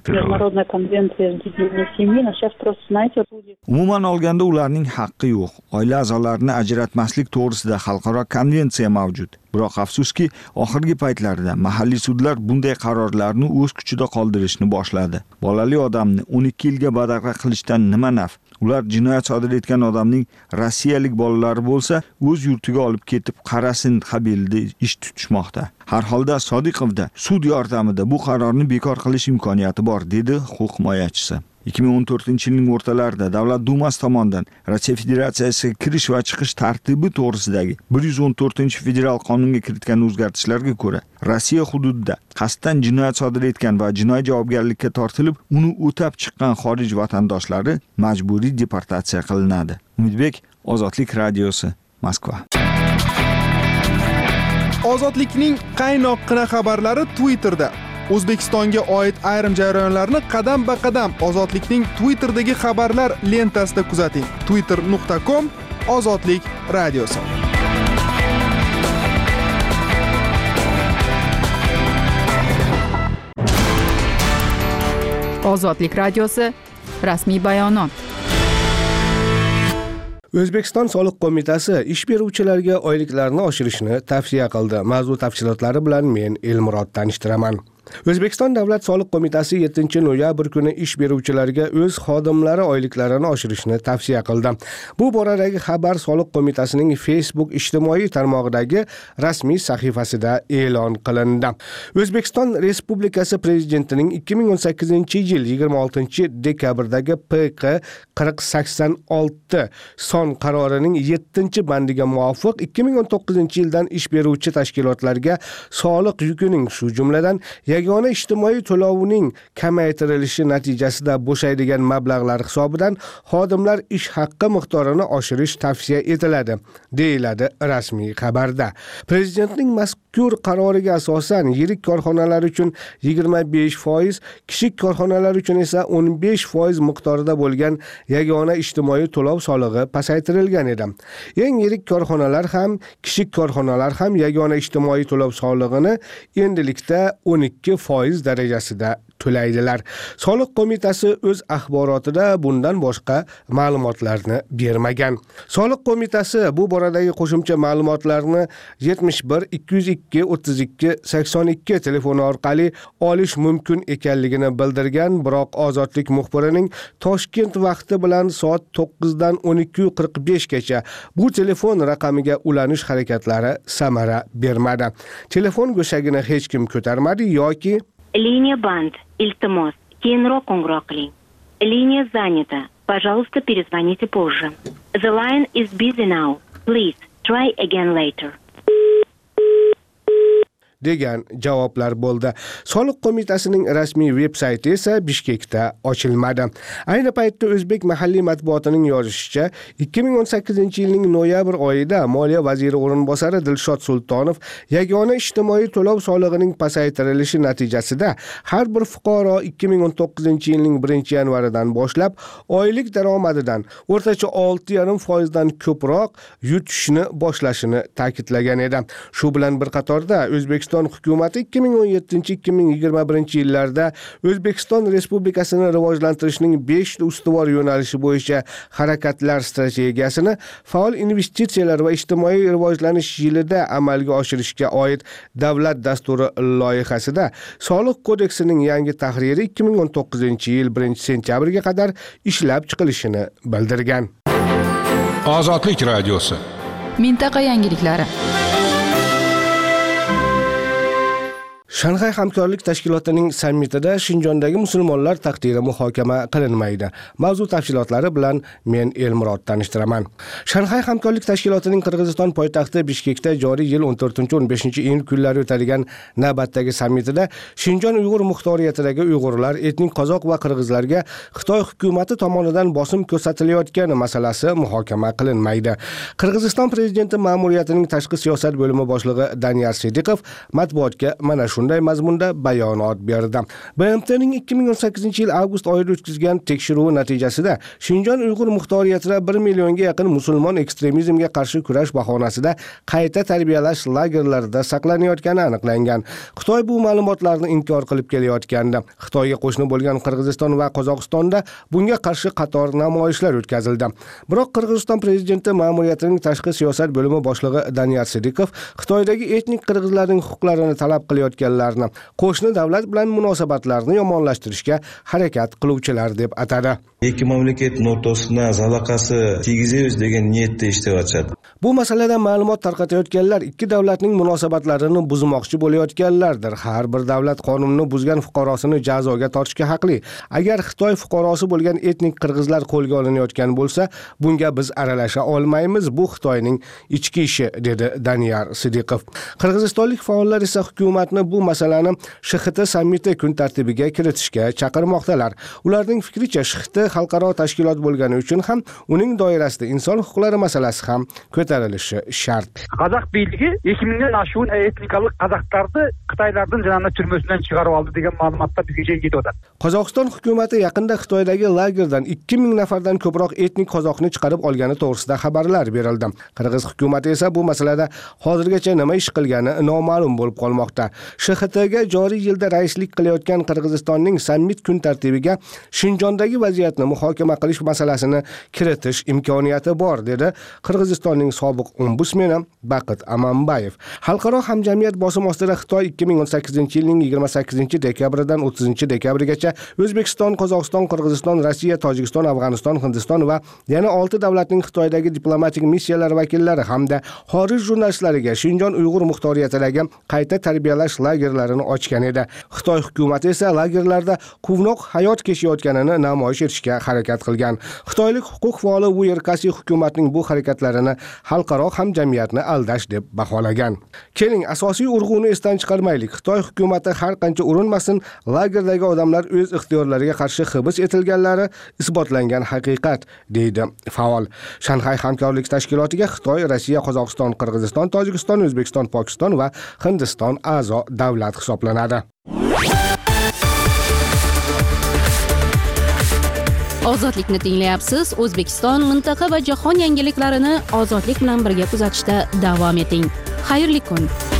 Umuman olganda ularning haqqi yo'q. Oila a'zolarini ajratmaslik to'g'risida xalqaro konvensiya mavjud. Biroq afsuski, oxirgi paytlarda mahalliy sudlar bunday qarorlarni o'z kuchida qoldirishni boshladi. Bolali odamni 12 yilga badavlat qilishdan nima naf? Ular jinoyat sodir etgan odamning rossiyalik bolalari bo'lsa, o'z yurtiga olib ketib qarasin qabilida ish tutishmoqda. Har holda Sodiqovda sud yordamida bu qarorni bekor qilish imkoniyati bor, dedi huquq himoyachisi. 2014-yilning o'rtalarida Davlat Dumasi tomonidan Rossiya Federatsiyasiga kirish va chiqish tartibi to'g'risidagi 114-federal qonunga kiritgan o'zgartishlarga ko'ra, Rossiya hududida qasddan jinoyat sodir etgan va jinoiy javobgarlikka tortilib, uni o'tab chiqqan xorij vatandoshlari majburiy deportatsiya qilinadi. Umidbek, Ozodlik radiosi, Moskva. Ozodlikning qaynoqqina xabarlari Twitterda. O'zbekistonga oid ayrim jarayonlarni qadam-ba-qadam Ozodlikning Twitterdagi xabarlar lentasida kuzating. twitter.com/ozodlik radiosi. Ozodlik radiosi rasmiy bayonot. O'zbekiston soliq qo'mitasi ish beruvchilarga oyliklarini oshirishni tavsiya qildi. Mavzu tafsilotlari bilan men Elmurod tanishtiraman. O'zbekiston Davlat soliq qo'mitasi 7-noyabr kuni ish beruvchilarga o'z xodimlari oyliklarini oshirishni tavsiya qildi. Bu boradagi xabar soliq qo'mitasining Facebook ijtimoiy tarmog'idagi rasmiy sahifasida e'lon qilindi. O'zbekiston Respublikasi Prezidentining 2018-yil 26-dekabrdagi PQ 4086 son qarorining 7-bandiga muvofiq 2019-yildan ish beruvchi tashkilotlarga soliq yukining, shu jumladan yagona ijtimoiy to'lovining kamaytirilishi natijasida bo'shaydigan mablag'lar hisobidan xodimlar ish haqqi miqdorini oshirish tavsiya etiladi, deyiladi rasmiy xabarda. Prezidentning mazkur qaroriga asosan yirik korxonalar uchun 25%, kichik korxonalar uchun esa 15% miqdorida bo'lgan yagona ijtimoiy to'lov solig'i pasaytirilgan edi. Eng yirik korxonalar ham, kichik korxonalar ham yagona ijtimoiy to'lov solig'ini endilikda 12% darajasida to'laydilar. Soliq qo'mitasi o'z axborotida bundan boshqa ma'lumotlarni bermagan. Soliq qo'mitasi bu boradagi qo'shimcha ma'lumotlarni 71 202 32 82 telefoni orqali olish mumkin ekanligini bildirgan, biroq Ozodlik muxbirining Toshkent vaqti bilan soat 9 dan 12:45 gacha bu telefon raqamiga ulanish harakatlari samara bermadi. Telefon go'shagini hech kim ko'tarmadi yoki Линия банд. Iltimos, keyinroq qo'ng'iroq qiling. Liniya занята. Пожалуйста, перезвоните позже. The line is busy now. Please try again later. degan javoblar bo'ldi. Soliq qo'mitasining rasmiy veb-sayti esa Bishkekda ochilmadi. Ayni paytda o'zbek mahalliy matbuotining yozishicha, 2018-yilning noyabr oyida Moliya vaziri o'rinbosari Dilshod Sultonov yagona ijtimoiy to'lov solig'ining pasaytirilishi natijasida har bir fuqaro 2019-yilning 1-yanvaridan boshlab oylik daromadidan o'rtacha 6,5% dan ko'proq yutishni boshlashini ta'kidlagan edi. Shu bilan bir qatorda O'zbekiston hukumati 2017-2021 yillarda O'zbekiston Respublikasini rivojlantirishning 5 ustuvor yo'nalishi bo'yicha harakatlar strategiyasini faol investitsiyalar va ijtimoiy rivojlanish yilida amalga oshirishga oid davlat dasturi loyihasida Soliq kodeksining yangi tahriri 2019-yil 1-sentyabrga qadar ishlab chiqilishini bildirgan. Ozodlik radiosi. Mintaqa yangiliklari. Shanxay hamkorlik tashkilotining sammitida Shinjondagi musulmonlar taqdiri muhokama qilinmaydi. Mavzu tafsilotlari bilan men Elmurod tanishtiraman. Shanxay hamkorlik tashkilotining Qirg'iziston poytaxti Bishkekda joriy yil 14-15-iyun kunlari o'tadigan navbatdagi sammitida Shinjon Uyg'ur muxtoriyatidagi Uyg'urlar, etnik qozoq va qirg'izlarga Xitoy hukumati tomonidan bosim ko'rsatilayotgani masalasi muhokama qilinmaydi. Qirg'iziston prezidenti ma'muriyatining tashqi siyosat bo'limi boshlig'i Daniyar Sidiqov matbuotga mana shunday mazmunda bayonot berdi. BMTning 2018-yil avgust oyida o'tkazgan tekshiruvi natijasida Shinjon Uyg'ur muxtoriyatida 1 millionga yaqin musulmon ekstremizmga qarshi kurash bahonasida qayta tarbiyalash lagerlarida saqlanayotgani aniqlangan. Xitoy bu ma'lumotlarni inkor qilib kelayotgandi. Xitoyga qo'shni bo'lgan Qirg'iziston va Qozog'istonda bunga qarshi qator namoyishlar o'tkazildi. Biroq Qirg'iziston prezidenti ma'muriyatining tashqi siyosat bo'limi boshlig'i Daniyar Sidiqov Xitoydagi etnik qirg'izlarning huquqlarini talab qilayotganlarni qo'shni davlat bilan munosabatlarni yomonlashtirishga harakat qiluvchilar deb atadi. Ikki mamlakatning o'rtasida aloqasi tegizaymiz degan niyatda ishlayotadi. Bu masalada ma'lumot tarqatayotganlar ikki davlatning munosabatlarini buzmoqchi bo'layotganlardir. Har bir davlat qonunni buzgan fuqarosini jazoga tortishga haqli. Agar Xitoy fuqarosi bo'lgan etnik qirg'izlar qo'lga olinayotgan bo'lsa, bunga biz aralasha olmaymiz. Bu Xitoyning ichki ishi, dedi Daniyar Sidiqov. Qirg'izistonlik faollar esa hukumatni bu masalani SHT sammiti kun tartibiga kiritishga chaqirmoqdalar. Ularning fikricha SHT xalqaro tashkilot bo'lgani uchun ham uning doirasida inson huquqlari masalasi ham ko'tarilishi shart. Qozoq biyligi 2000dan aşkın etnikalik qozaqlarni Xitoylardan janna turmasidan chiqarib oldi degan ma'lumotlar bizga yetdi. Qozog'iston hukumati yaqinda Xitoydagi lagerdan 2000 nafardan ko'proq etnik qozoqni chiqarib olgani to'g'risida xabarlar berildi. Qirg'iz hukumati esa bu masalada hozirgacha nima ish qilgani noma'lum bo'lib qolmoqda. SHTga joriy yilda raislik qilayotgan Qirg'izistonning sammit kun tartibiga Shinjondagi vaziyatni muhokama qilish masalasini kiritish imkoniyati bor, dedi Qirg'izistonning sobiq ombudsmeni Baqit Amanbayev. Xalqaro hamjamiyat bosim ostida Xitoy 2018-yilning 28-dekabridan 30-dekabrigacha O'zbekiston, Qozog'iston, Qirg'iziston, Rossiya, Tojikiston, Afg'oniston, Hindiston va yana 6 davlatning Xitoydagi diplomatik missiyalari vakillari hamda xorij jurnalistlariga Shinjon Uyg'ur muxtoriyatidagi qayta tarbiyalash lagerlarini ochgan edi. Xitoy hukumati esa lagerlarda quvnoq hayot kechayotganini namoyish etishga qilishga harakat qilgan. Xitoylik huquq faoli Wu Erkasi hukumatning bu harakatlarini xalqaro hamjamiyatni aldash deb baholagan. Keling, asosiy urg'uni esdan chiqarmaylik. Xitoy hukumati har qancha urinmasin, lagerdagi odamlar o'z ixtiyorlariga qarshi hibs etilganlari isbotlangan haqiqat, deydi faol. Shanxay hamkorlik tashkilotiga Xitoy, Rossiya, Qozog'iston, Qirg'iziston, Tojikiston, O'zbekiston, Pokiston va Hindiston a'zo davlat hisoblanadi. Ozodlikni tinglayapsiz. O'zbekiston, mintaqa va jahon yangiliklarini ozodlik bilan birga kuzatishda davom eting. Xayrli kun.